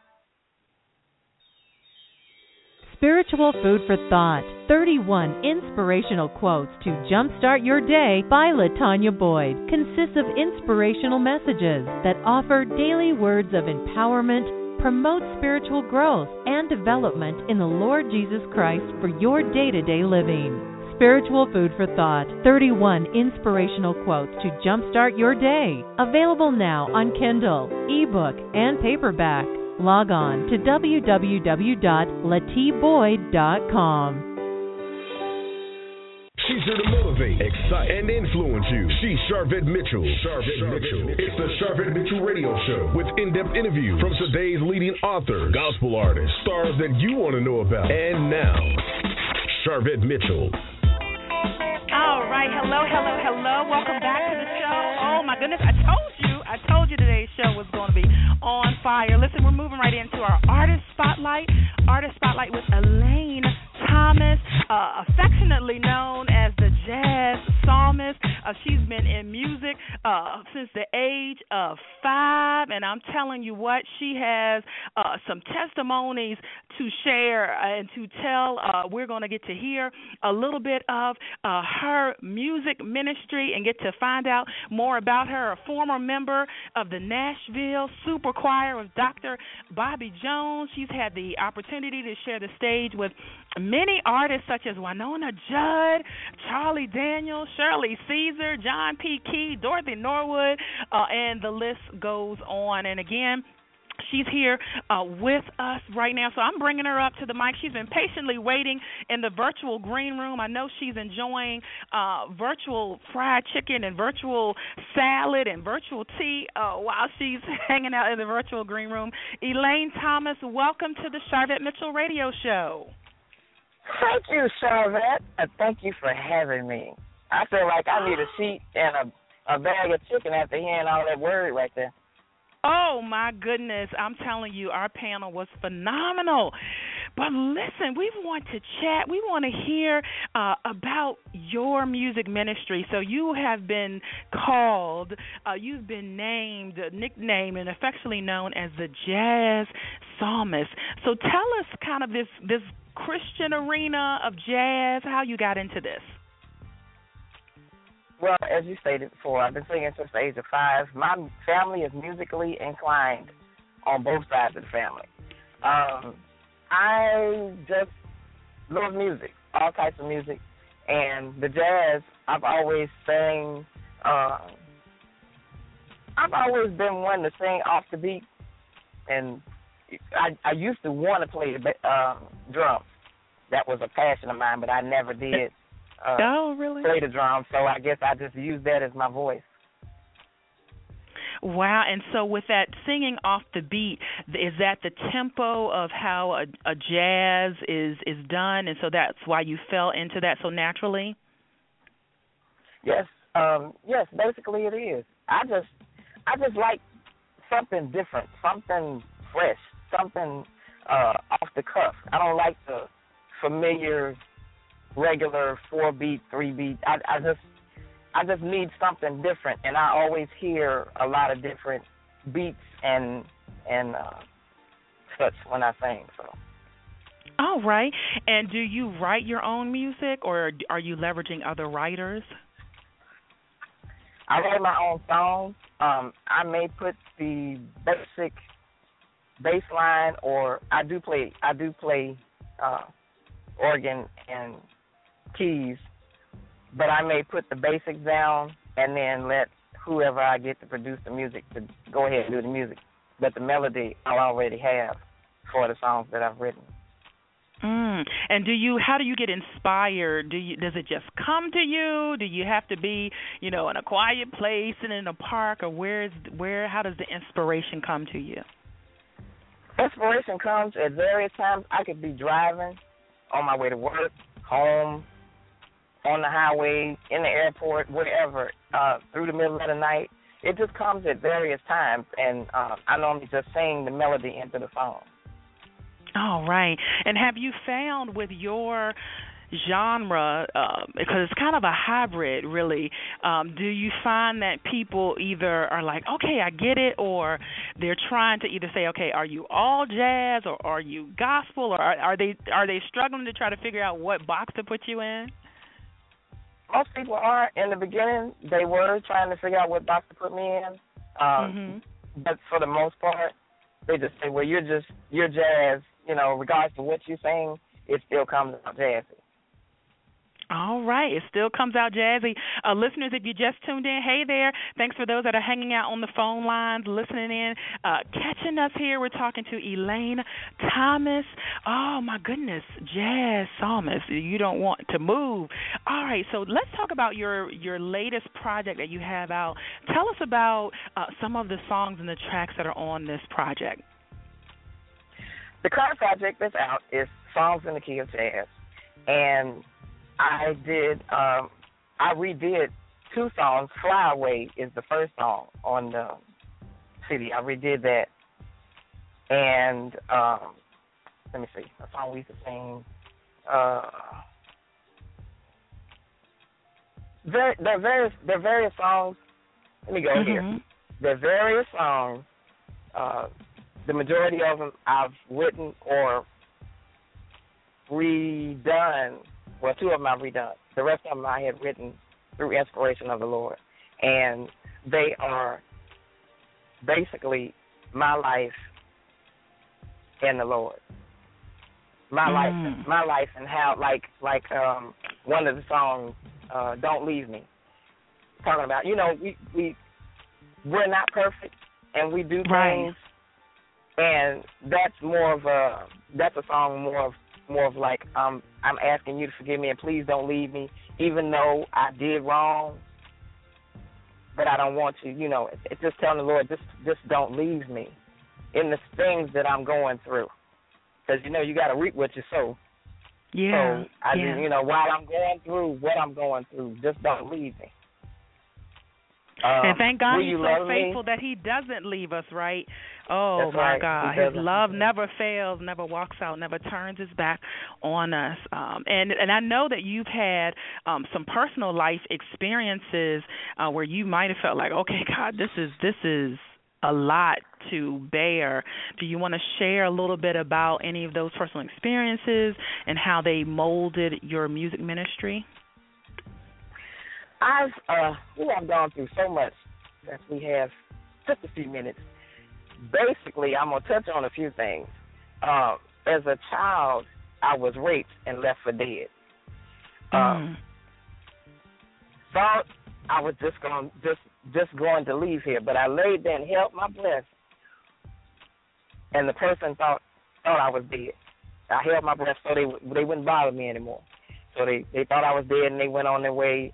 Spiritual Food for Thought, 31 inspirational quotes to jumpstart your day by LaTanya Boyd, consists of inspirational messages that offer daily words of empowerment, promote spiritual growth and development in the Lord Jesus Christ for your day-to-day living. Spiritual Food for Thought, 31 inspirational quotes to jumpstart your day. Available now on Kindle, ebook, and paperback. Log on to www.latiboyd.com. She's here to motivate, excite, and influence you. She's Sharvette Mitchell. It's the Sharvette Mitchell Radio Show with in-depth interviews from today's leading author, gospel artists, stars that you want to know about. And now, Sharvette Mitchell. All right, hello. Welcome back to the show. Oh my goodness, I told you today's show was going to be on fire. Listen, we're moving right into our Artist Spotlight with Elaine Thomas, affectionately known as the Jazz Psalmist. She's been in music since the age of 5, and I'm telling you what, she has some testimonies to share and to tell. We're going to get to hear a little bit of her music ministry and get to find out more about her. A former member of the Nashville Super Choir with Dr. Bobby Jones. She's had the opportunity to share the stage with many artists such as Winona Judd, Charlie Daniels, Shirley Caesar, John P. Key, Dorothy Norwood, and the list goes on. And again, she's here with us right now, so I'm bringing her up to the mic. She's been patiently waiting in the virtual green room. I know she's enjoying virtual fried chicken and virtual salad and virtual tea while she's hanging out in the virtual green room. Elaine Thomas, welcome to the Sharvette Mitchell Radio Show. Thank you, Sharvette, and thank you for having me. I feel like I need a seat and a bag of chicken after hearing all that word right there. Oh, my goodness. I'm telling you, our panel was phenomenal. But listen, we want to chat. We want to hear about your music ministry. So you have been called, you've been named, nicknamed, and affectionately known as the Jazz Psalmist. So tell us kind of this Christian arena of jazz, how you got into this. Well, as you stated before, I've been singing since the age of 5. My family is musically inclined on both sides of the family. I just love music, all types of music. And the jazz, I've always sang, I've always been one to sing off the beat. And I used to want to play the drums. That was a passion of mine, but I never did. Really? Play the drums, so I guess I just use that as my voice. Wow, and so with that singing off the beat, is that the tempo of how a jazz is done, and so that's why you fell into that so naturally? Yes, yes, basically it is. I just like something different, something fresh, something off the cuff. I don't like the familiar, regular 4-beat, 3-beat. I just need something different, and I always hear a lot of different beats and such when I sing. So. All right. And do you write your own music, or are you leveraging other writers? I write my own songs. I may put the basic bass line, or I do play organ and keys, but I may put the basics down and then let whoever I get to produce the music to go ahead and do the music. But the melody I already have for the songs that I've written. And how do you get inspired? Does it just come to you? Do you have to be, in a quiet place and in a park, or how does the inspiration come to you? Inspiration comes at various times. I could be driving on my way to work, home, on the highway, in the airport, wherever, through the middle of the night. It just comes at various times, and I normally just sing the melody into the song. All right. And have you found with your genre, because it's kind of a hybrid, really, do you find that people either are like, okay, I get it, or they're trying to either say, okay, are you all jazz, or are you gospel, or are they struggling to try to figure out what box to put you in? Most people are. In the beginning, they were trying to figure out what box to put me in. But for the most part, they just say, well, you're jazz. Regardless of what you sing, it still comes out jazzy. All right. It still comes out jazzy. Listeners, if you just tuned in, hey there. Thanks for those that are hanging out on the phone lines, listening in, catching us here. We're talking to Elaine Thomas. Oh, my goodness, Jazz Psalmist. You don't want to move. All right, so let's talk about your latest project that you have out. Tell us about some of the songs and the tracks that are on this project. The current project that's out is Songs in the Key of Jazz. And I redid 2 songs. Fly Away is the first song on the CD. I redid that. And let me see, a song we used to sing. There are various songs. Let me go here. There are various songs The majority of them I've written or redone. Well, 2 of them I've redone. The rest of them I had written through inspiration of the Lord. And they are basically my life and the Lord. My life and how, like one of the songs, Don't Leave Me, talking about, we're not perfect and we do things, and that's a song more of like, I'm asking you to forgive me and please don't leave me, even though I did wrong, but I don't want to, it's just telling the Lord, just don't leave me in the things that I'm going through. Because, you got to reap what you sow. Yeah. So, while I'm going through what I'm going through, just don't leave me. And thank God he's so me? faithful that he doesn't leave us, right? Oh, That's my right. God. His love never fails, never walks out, never turns his back on us. And I know that you've had some personal life experiences where you might have felt like, okay, God, this is a lot to bear. Do you want to share a little bit about any of those personal experiences and how they molded your music ministry? I've gone through so much that we have just a few minutes. Basically, I'm going to touch on a few things. As a child, I was raped and left for dead. Thought I was just going to leave here, but I laid there and held my breath, and the person thought I was dead. I held my breath so they wouldn't bother me anymore. So they thought I was dead, and they went on their way.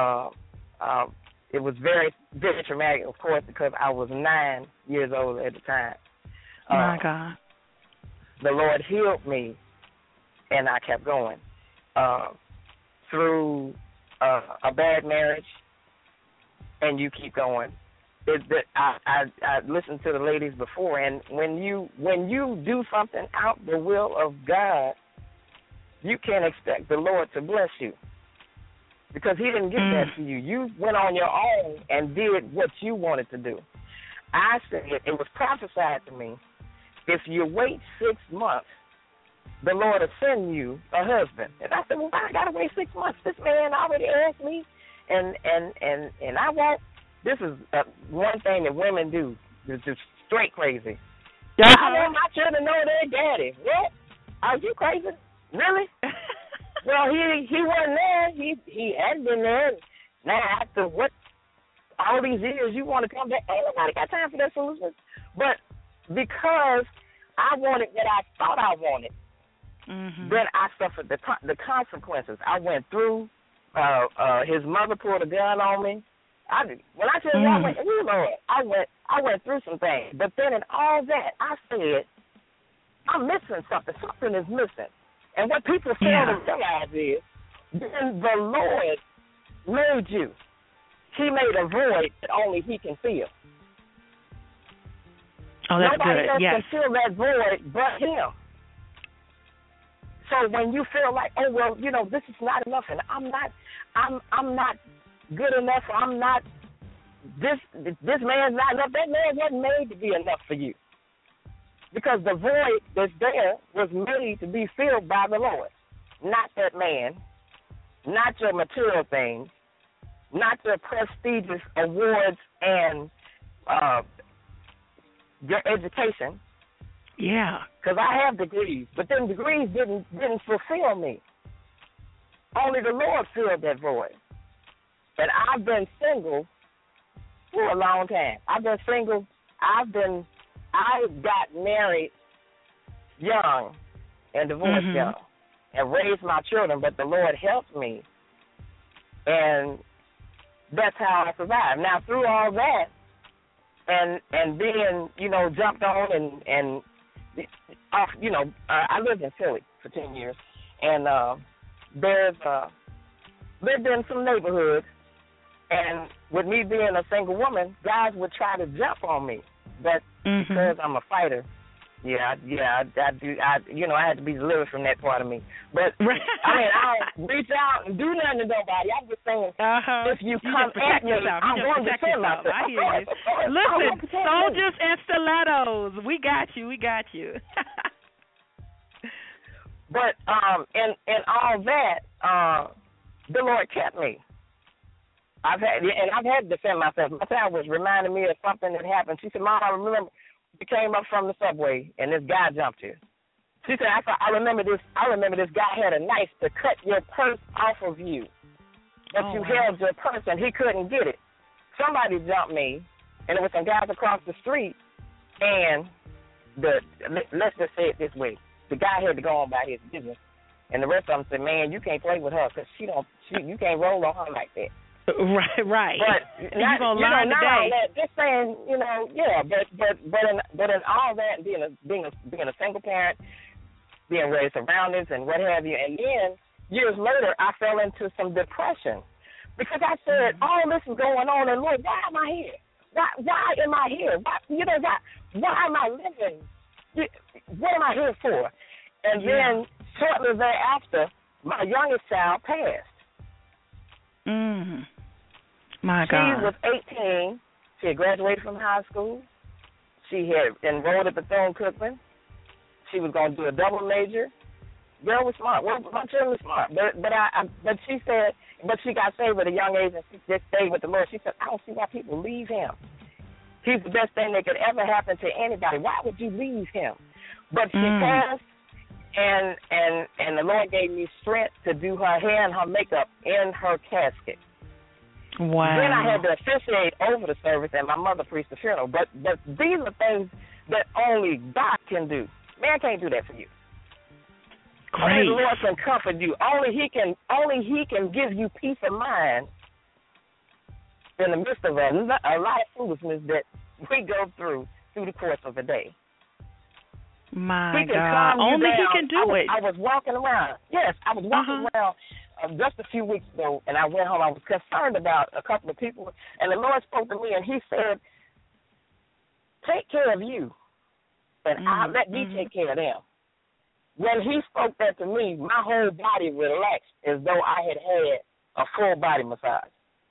It was very, very traumatic, of course, because I was 9 years old at the time. My God. The Lord healed me, and I kept going through a bad marriage, and you keep going. I listened to the ladies before, and when you do something out the will of God, you can't expect the Lord to bless you, because he didn't give that to you. You went on your own and did what you wanted to do. I said, it was prophesied to me, if you wait 6 months, the Lord will send you a husband. And I said, well, I got to wait 6 months. This man already asked me, and I won't. This is one thing that women do. It's just straight crazy. I want my children to know their daddy. What? Are you crazy? Really? Well, he wasn't there. He hadn't been there. Now, after all these years, you want to come back? Ain't nobody got time for that foolishness. But because I wanted what I thought I wanted, then I suffered the consequences. I went through. His mother pulled a gun on me. When I tell you I went through some things. But then in all that, I said, I'm missing something. Something is missing. And what people fail to realize is, then the Lord made you. He made a void that only he can fill. Oh, that's Nobody good. else Yes. can fill that void but him. So when you feel like, oh well, this is not enough, and I'm not good enough, I'm not this man's not enough. That man wasn't made to be enough for you, because the void that's there was made to be filled by the Lord, not that man, not your material things, not your prestigious awards and your education. Yeah. Because I have degrees, but them degrees didn't fulfill me. Only the Lord filled that void. And I've been single for a long time. I've been single. I got married young and divorced young and raised my children, but the Lord helped me. And that's how I survived. Now, through all that, and being, jumped on and I lived in Philly for 10 years, and lived in some neighborhoods, and with me being a single woman, guys would try to jump on me, but because I'm a fighter, I do. I had to be delivered from that part of me. But I mean, I don't reach out and do nothing to nobody. I'm just saying, if you come at me, I'm going to defend myself. I hear you. Listen, soldiers and stilettos. We got you. But in all that, the Lord kept me. I've had to defend myself. My child was reminding me of something that happened. She said, "Mom, I remember we came up from the subway and this guy jumped you." She said, I remember this guy had a knife to cut your purse off of you, but you held your purse and he couldn't get it. Somebody jumped me, and it was some guys across the street, and let's just say it this way: the guy had to go on by his business, and the rest of them said, "Man, you can't play with her because you can't roll on her like that." Right. But you're gonna learn today. Just saying, but in all that, being a single parent, being raised surroundings and what have you, and then years later, I fell into some depression because I said, all this is going on, and Lord, why am I here? Why am I here? Why am I living? What am I here for? And then shortly thereafter, my youngest child passed. My God. She was 18. She had graduated from high school. She had enrolled at Bethune-Cookman. She was going to do a double major. Girl was smart. Well, my children were smart. But she said, she got saved at a young age and she just stayed with the Lord. She said, I don't see why people leave him. He's the best thing that could ever happen to anybody. Why would you leave him? But she passed, and the Lord gave me strength to do her hair and her makeup in her casket. Wow. Then I had to officiate over the service, and my mother preached the funeral. But these are things that only God can do. Man can't do that for you. Great. Only the Lord can comfort you. Only He can give you peace of mind in the midst of a lot of foolishness that we go through the course of a day. My God. Only He can do it. I was walking around. Yes, I was walking around just a few weeks ago, and I went home. I was concerned about a couple of people, and the Lord spoke to me, and He said, take care of you, and I'll let me take care of them. When He spoke that to me, my whole body relaxed as though I had a full body massage.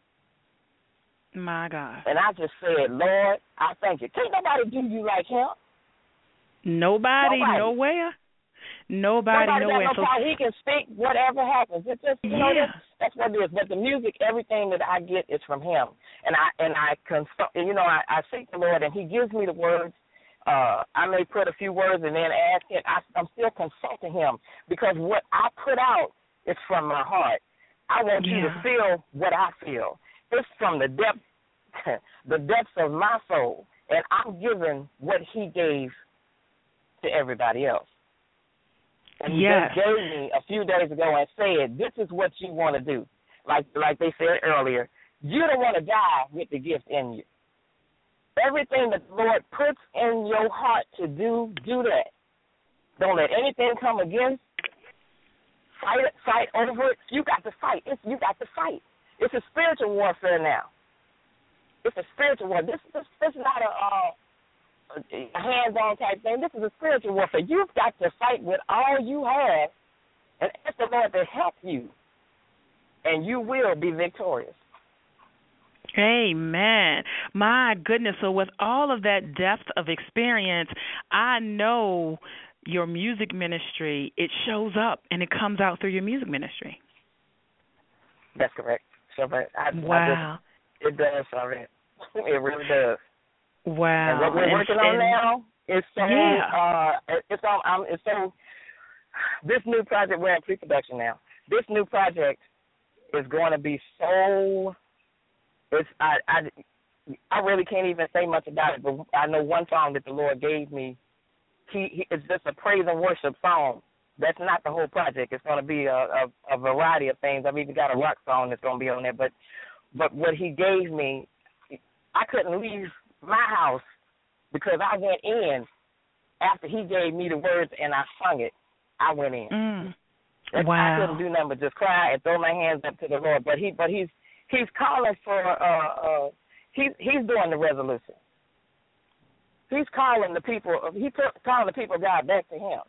My God. And I just said, Lord, I thank you. Can't nobody do you like Him. Nobody. Nowhere. Nobody nowhere. So He can speak whatever happens. It's just that's what it is. But the music, everything that I get is from Him, and I consult. I seek the Lord, and He gives me the words. I may put a few words and then ask Him. I'm still consulting Him because what I put out is from my heart. I want you to feel what I feel. It's from the depths of my soul, and I'm giving what He gave to everybody else. And He just gave me a few days ago and said, this is what you want to do. Like they said earlier, you don't want to die with the gift in you. Everything that the Lord puts in your heart to do that. Don't let anything come against. Fight over it. You got to fight. You got to fight. It's a spiritual warfare now. It's a spiritual war. This is not a hands-on type thing. This is a spiritual warfare. You've got to fight with all you have and ask the Lord to help you, and you will be victorious. Amen. My goodness. So with all of that depth of experience, I know your music ministry, it shows up and it comes out through your music ministry. That's correct. Wow. It does, Charvette. It really does. Wow. And what we're working on now is this new project, we're in pre-production now. This new project is going to be so, I really can't even say much about it, but I know one song that the Lord gave me. It's just a praise and worship song. That's not the whole project. It's going to be a variety of things. I've even got a rock song that's going to be on there. But what He gave me, I couldn't leave my house because I went in after He gave me the words and I sung it. I went in. Wow. I couldn't do nothing but just cry and throw my hands up to the Lord. But He's calling for he's doing the resolution. He's calling the people. Calling the people of God back to Him.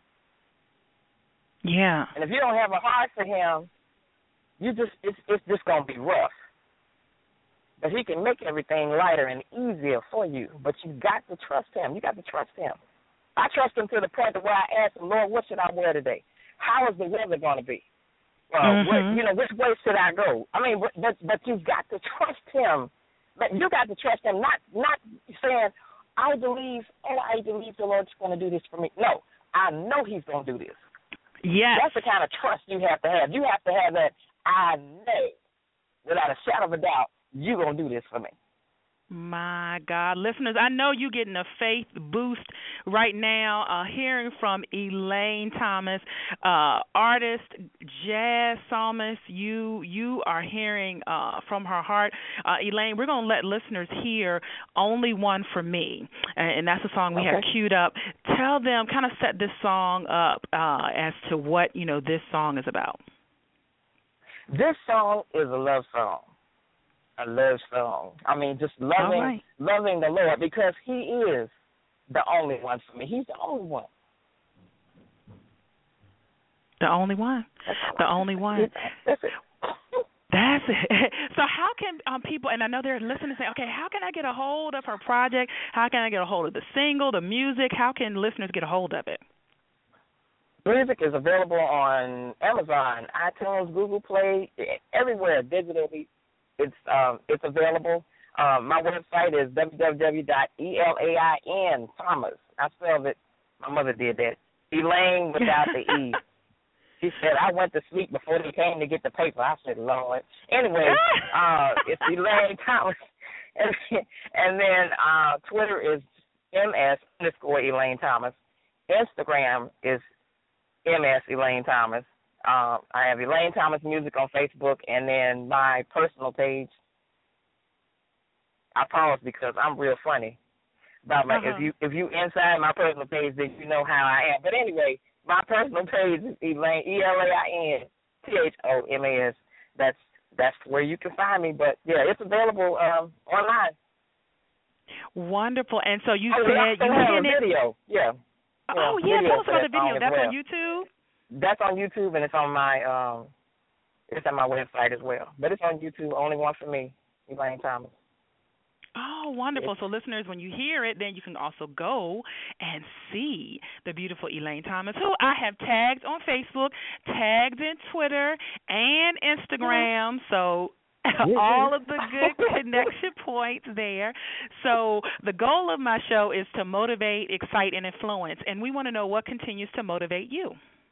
Yeah. And if you don't have a heart for Him, it's just gonna be rough. But He can make everything lighter and easier for you. But you got to trust Him. You got to trust Him. I trust Him to the point where I ask Him, Lord, what should I wear today? How is the weather going to be? Which way should I go? I mean, but you've got to trust Him. But you got to trust Him, not saying, I believe the Lord's going to do this for me. No, I know He's going to do this. Yes. That's the kind of trust you have to have. You have to have that, I know, without a shadow of a doubt, you're going to do this for me. My God. Listeners, I know you're getting a faith boost right now, hearing from Elaine Thomas, artist, jazz psalmist. You are hearing from her heart. Elaine, we're going to let listeners hear Only One for Me, and that's a song we have queued up. Tell them, kind of set this song up as to what, this song is about. This song is a love song. A love song. I mean, just loving the Lord, because He is the only one for me. He's the only one. The only one. The only one. That's it. That's it. So how can people, and I know they're listening and saying, okay, how can I get a hold of her project? How can I get a hold of the single, the music? How can listeners get a hold of it? Music is available on Amazon, iTunes, Google Play, everywhere digitally. It's available. My website is www.elain Thomas. I spelled it. My mother did that. Elaine without the E. She said, I went to sleep before they came to get the paper. I said, Lord. Anyway, it's Elaine Thomas. And then Twitter is MS_Elaine Thomas. Instagram is MS Elaine Thomas. I have Elaine Thomas Music on Facebook, and then my personal page. I pause because I'm real funny. But if you inside my personal page, then you know how I am. But anyway, my personal page is Elaine, ELAINTHOMAS. That's where you can find me. But yeah, it's available online. Wonderful. And so you said you have a video. Yeah. Oh yeah, tell us about the video. That's on YouTube. That's on YouTube, and it's on my it's at my website as well. But it's on YouTube. Only One for Me, Elaine Thomas. Oh, wonderful. So listeners, when you hear it, then you can also go and see the beautiful Elaine Thomas, who I have tagged on Facebook, tagged in Twitter and Instagram. So all of the good connection points there. So the goal of my show is to motivate, excite, and influence. And we want to know what continues to motivate you.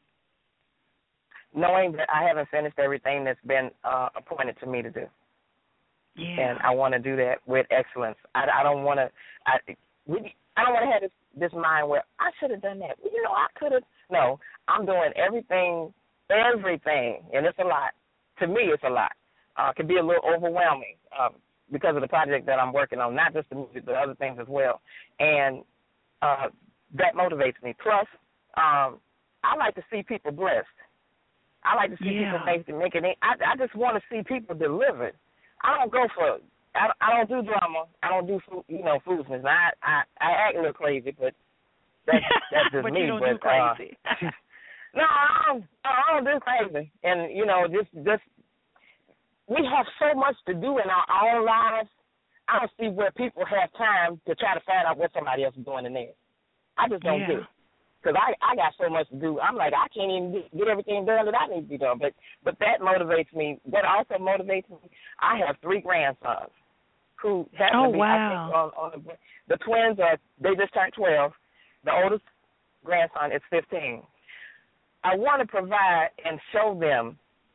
Knowing that I haven't finished everything that's been appointed to me to do. Yeah. And I want to do that with excellence. I don't want to. I don't want to have this mind where I should have done that. I could have. No, I'm doing everything, and it's a lot. To me, it's a lot. It can be a little overwhelming because of the project that I'm working on, not just the music, but other things as well. And that motivates me. Plus, I like to see people blessed. I like to see people making it. I just want to see people delivered. I don't go for. I don't do drama. I don't do foolishness. I act a little crazy, but that's just but me. You don't do crazy. No, I don't do crazy. And just we have so much to do in our own lives. I don't see where people have time to try to find out what somebody else is doing in theirs. I just don't do it. Because I got so much to do. I'm like, I can't even get everything done that I need to be done. But that motivates me. What also motivates me, I have 3 grandsons who happen to be, wow. I think, the twins they just turned 12. The oldest grandson is 15. I want to provide and show them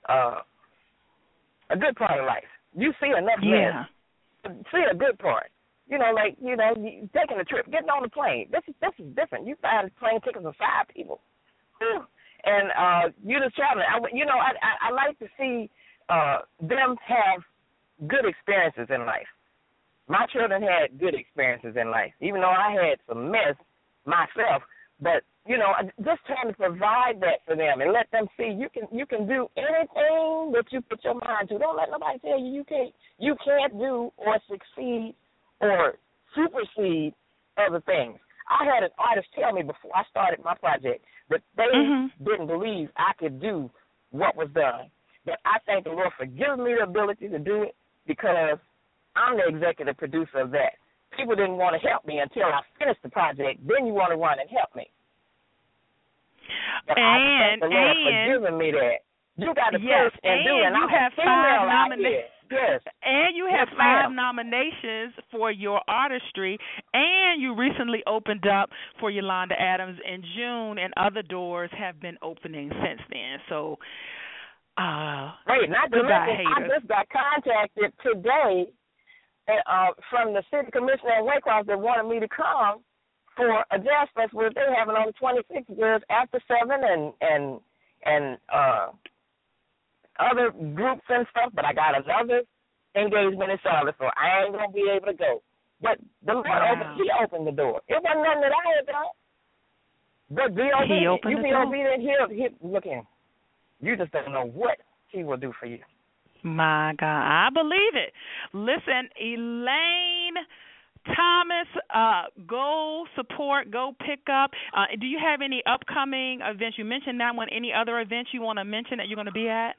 a good part of life. You see enough men. See a good part. Taking a trip, getting on the plane. This is different. You find plane tickets for 5 people, and you just traveling. I like to see them have good experiences in life. My children had good experiences in life, even though I had some mess myself. But just trying to provide that for them and let them see you can do anything that you put your mind to. Don't let nobody tell you you can't do or succeed or supersede other things. I had an artist tell me before I started my project that they didn't believe I could do what was done. But I thank the Lord for giving me the ability to do it because I'm the executive producer of that. People didn't want to help me until I finished the project. Then you want to run and help me. But I thank the Lord for giving me that. You got to push and do it. And you have 5 nominations. Yes. And you have 5 nominations for your artistry, and you recently opened up for Yolanda Adams in June, and other doors have been opening since then. So, wait, not to mention, I just got contacted today from the city commissioner in Waycross that wanted me to come for a jazz festival they're having on the 26th years after 7 and other groups and stuff, but I got another engagement in Charlotte, so I ain't going to be able to go. But the Lord opened the door. It wasn't nothing that I had done. But be obedient. You be obedient, he'll look in. You just don't know what he will do for you. My God, I believe it. Listen, Elaine Thomas, go support, go pick up. Do you have any upcoming events? You mentioned that one. Any other events you want to mention that you're going to be at?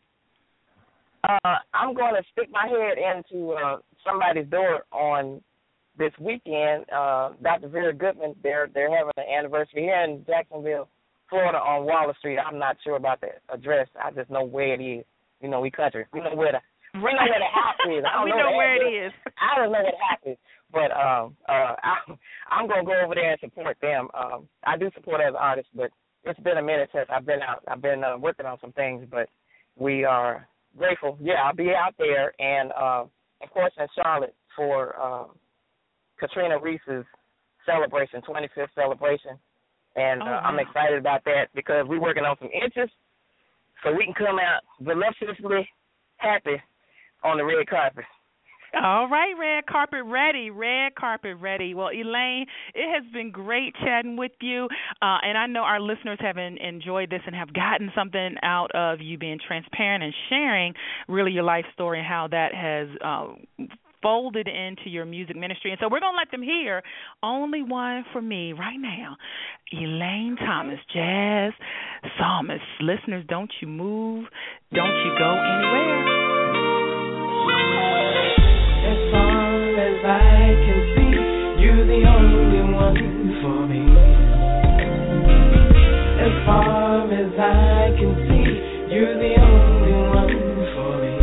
I'm going to stick my head into somebody's door on this weekend. Dr. Vera Goodman, they're having an anniversary here in Jacksonville, Florida, on Waller Street. I'm not sure about the address. I just know where it is. You know, we country. We know where the house is. I don't know where it is. I don't know where the house is. But I'm going to go over there and support them. I do support as an artist, but it's been a minute since I've been out. I've been working on some things, but we are grateful. Yeah, I'll be out there. And, of course, in Charlotte for Katrina Reese's celebration, 25th celebration. And I'm excited about that because we're working on some inches so we can come out voluptuously happy on the red carpet. All right, red carpet ready. Well, Elaine, it has been great chatting with you, and I know our listeners have enjoyed this and have gotten something out of you being transparent and sharing really your life story and how that has folded into your music ministry. And so we're going to let them hear Only One for Me right now. Elaine Thomas, jazz psalmist. Listeners, don't you move. Don't you go anywhere. As far as I can see, you're the only one for me. As far as I can see, you're the only one for me.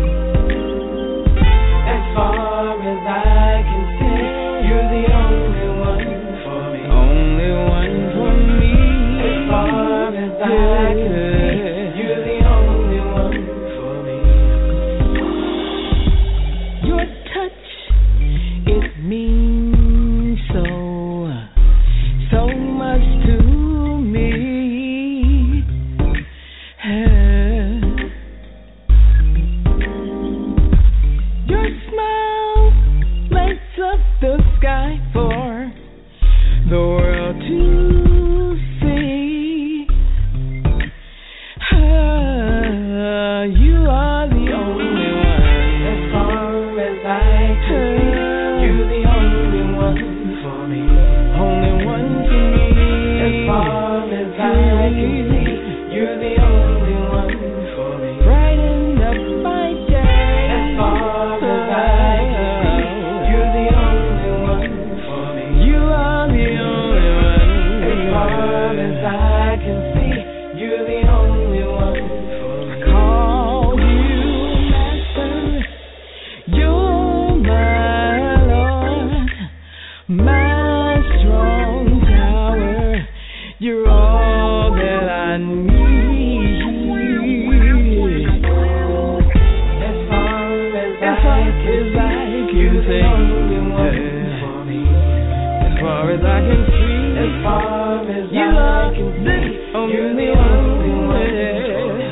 As far as I can see, you're the only one for me. Only one for me. As far as I can see, you're the only one for me. Your touch, it means so much to me. Your smile lights up the sky for the world to see. You are the only one. As far as I can see, you're the only one for me. Only one for me. As far as I can see, you're the only one for me. Brighten up my day. As far as I can see, you're the only one for me. You are the only one. As far as I can see, you're the only one for me. I call you Master. You're my Lord, my strong tower. You're all that I need. As far as I can see, you're the only one for me. As far as I can see, as far as I can see, you're the only one for me.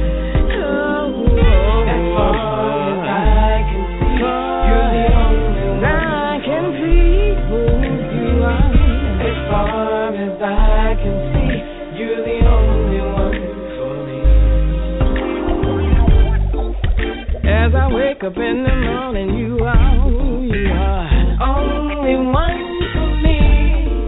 As far as I can see, you're the only one I can see who you are. As far as I can see, you're the only one for me. As I wake up in the morning, you are only one for me.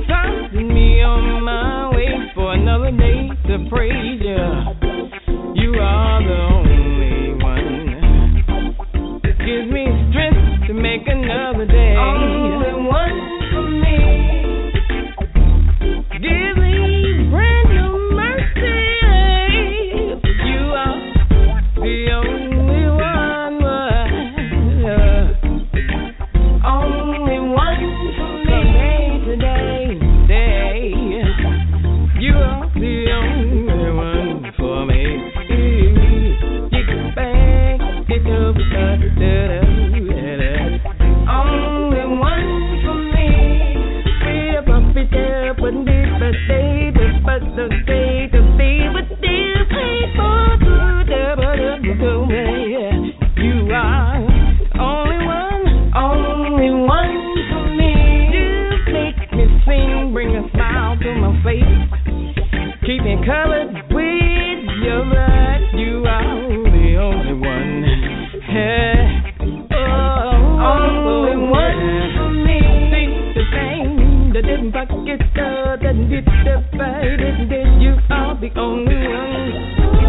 to say to be with these people. You are only one for me. You make me sing, bring a smile to my face, keep me covered with your blood. You are the only one. Hey. Only one for me. See the thing that didn't bucket the didn't get the fight, didn't you are the only one.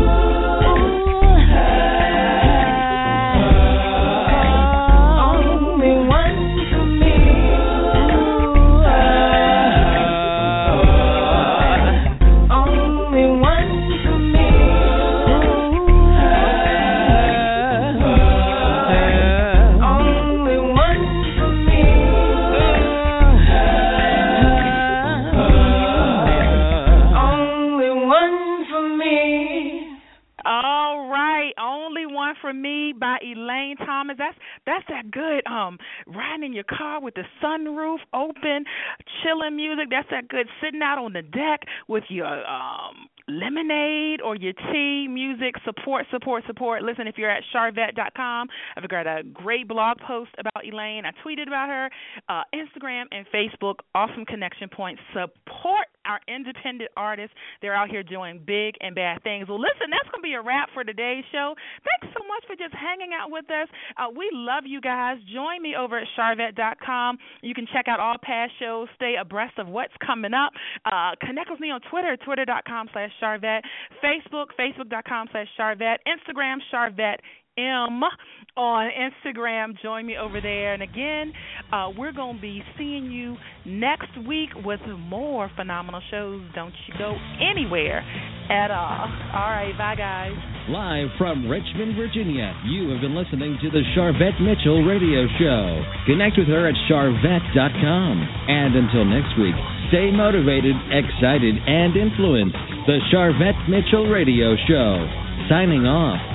By Elaine Thomas. That's that good riding in your car with the sunroof open, chilling music. That's that good sitting out on the deck with your lemonade or your tea, music, support. Listen, if you're at Sharvette.com, I've got a great blog post about Elaine. I tweeted about her, Instagram and Facebook, awesome connection points. Support our independent artists. They're out here doing big and bad things. Well, listen, that's going to be a wrap for today's show. Thanks so much for just hanging out with us. We love you guys. Join me over at Sharvette.com. You can check out all past shows, stay abreast of what's coming up. Connect with me on Twitter, twitter.com/Sharvette, Facebook.com/Sharvette, Instagram, Sharvette M on Instagram. Join me over there. And again, we're going to be seeing you next week with more phenomenal shows. Don't you go anywhere at all. All right, bye, guys. Live from Richmond, Virginia, you have been listening to the Sharvette Mitchell Radio Show. Connect with her at Sharvette.com. And until next week, stay motivated, excited, and influenced. The Sharvette Mitchell Radio Show. Signing off.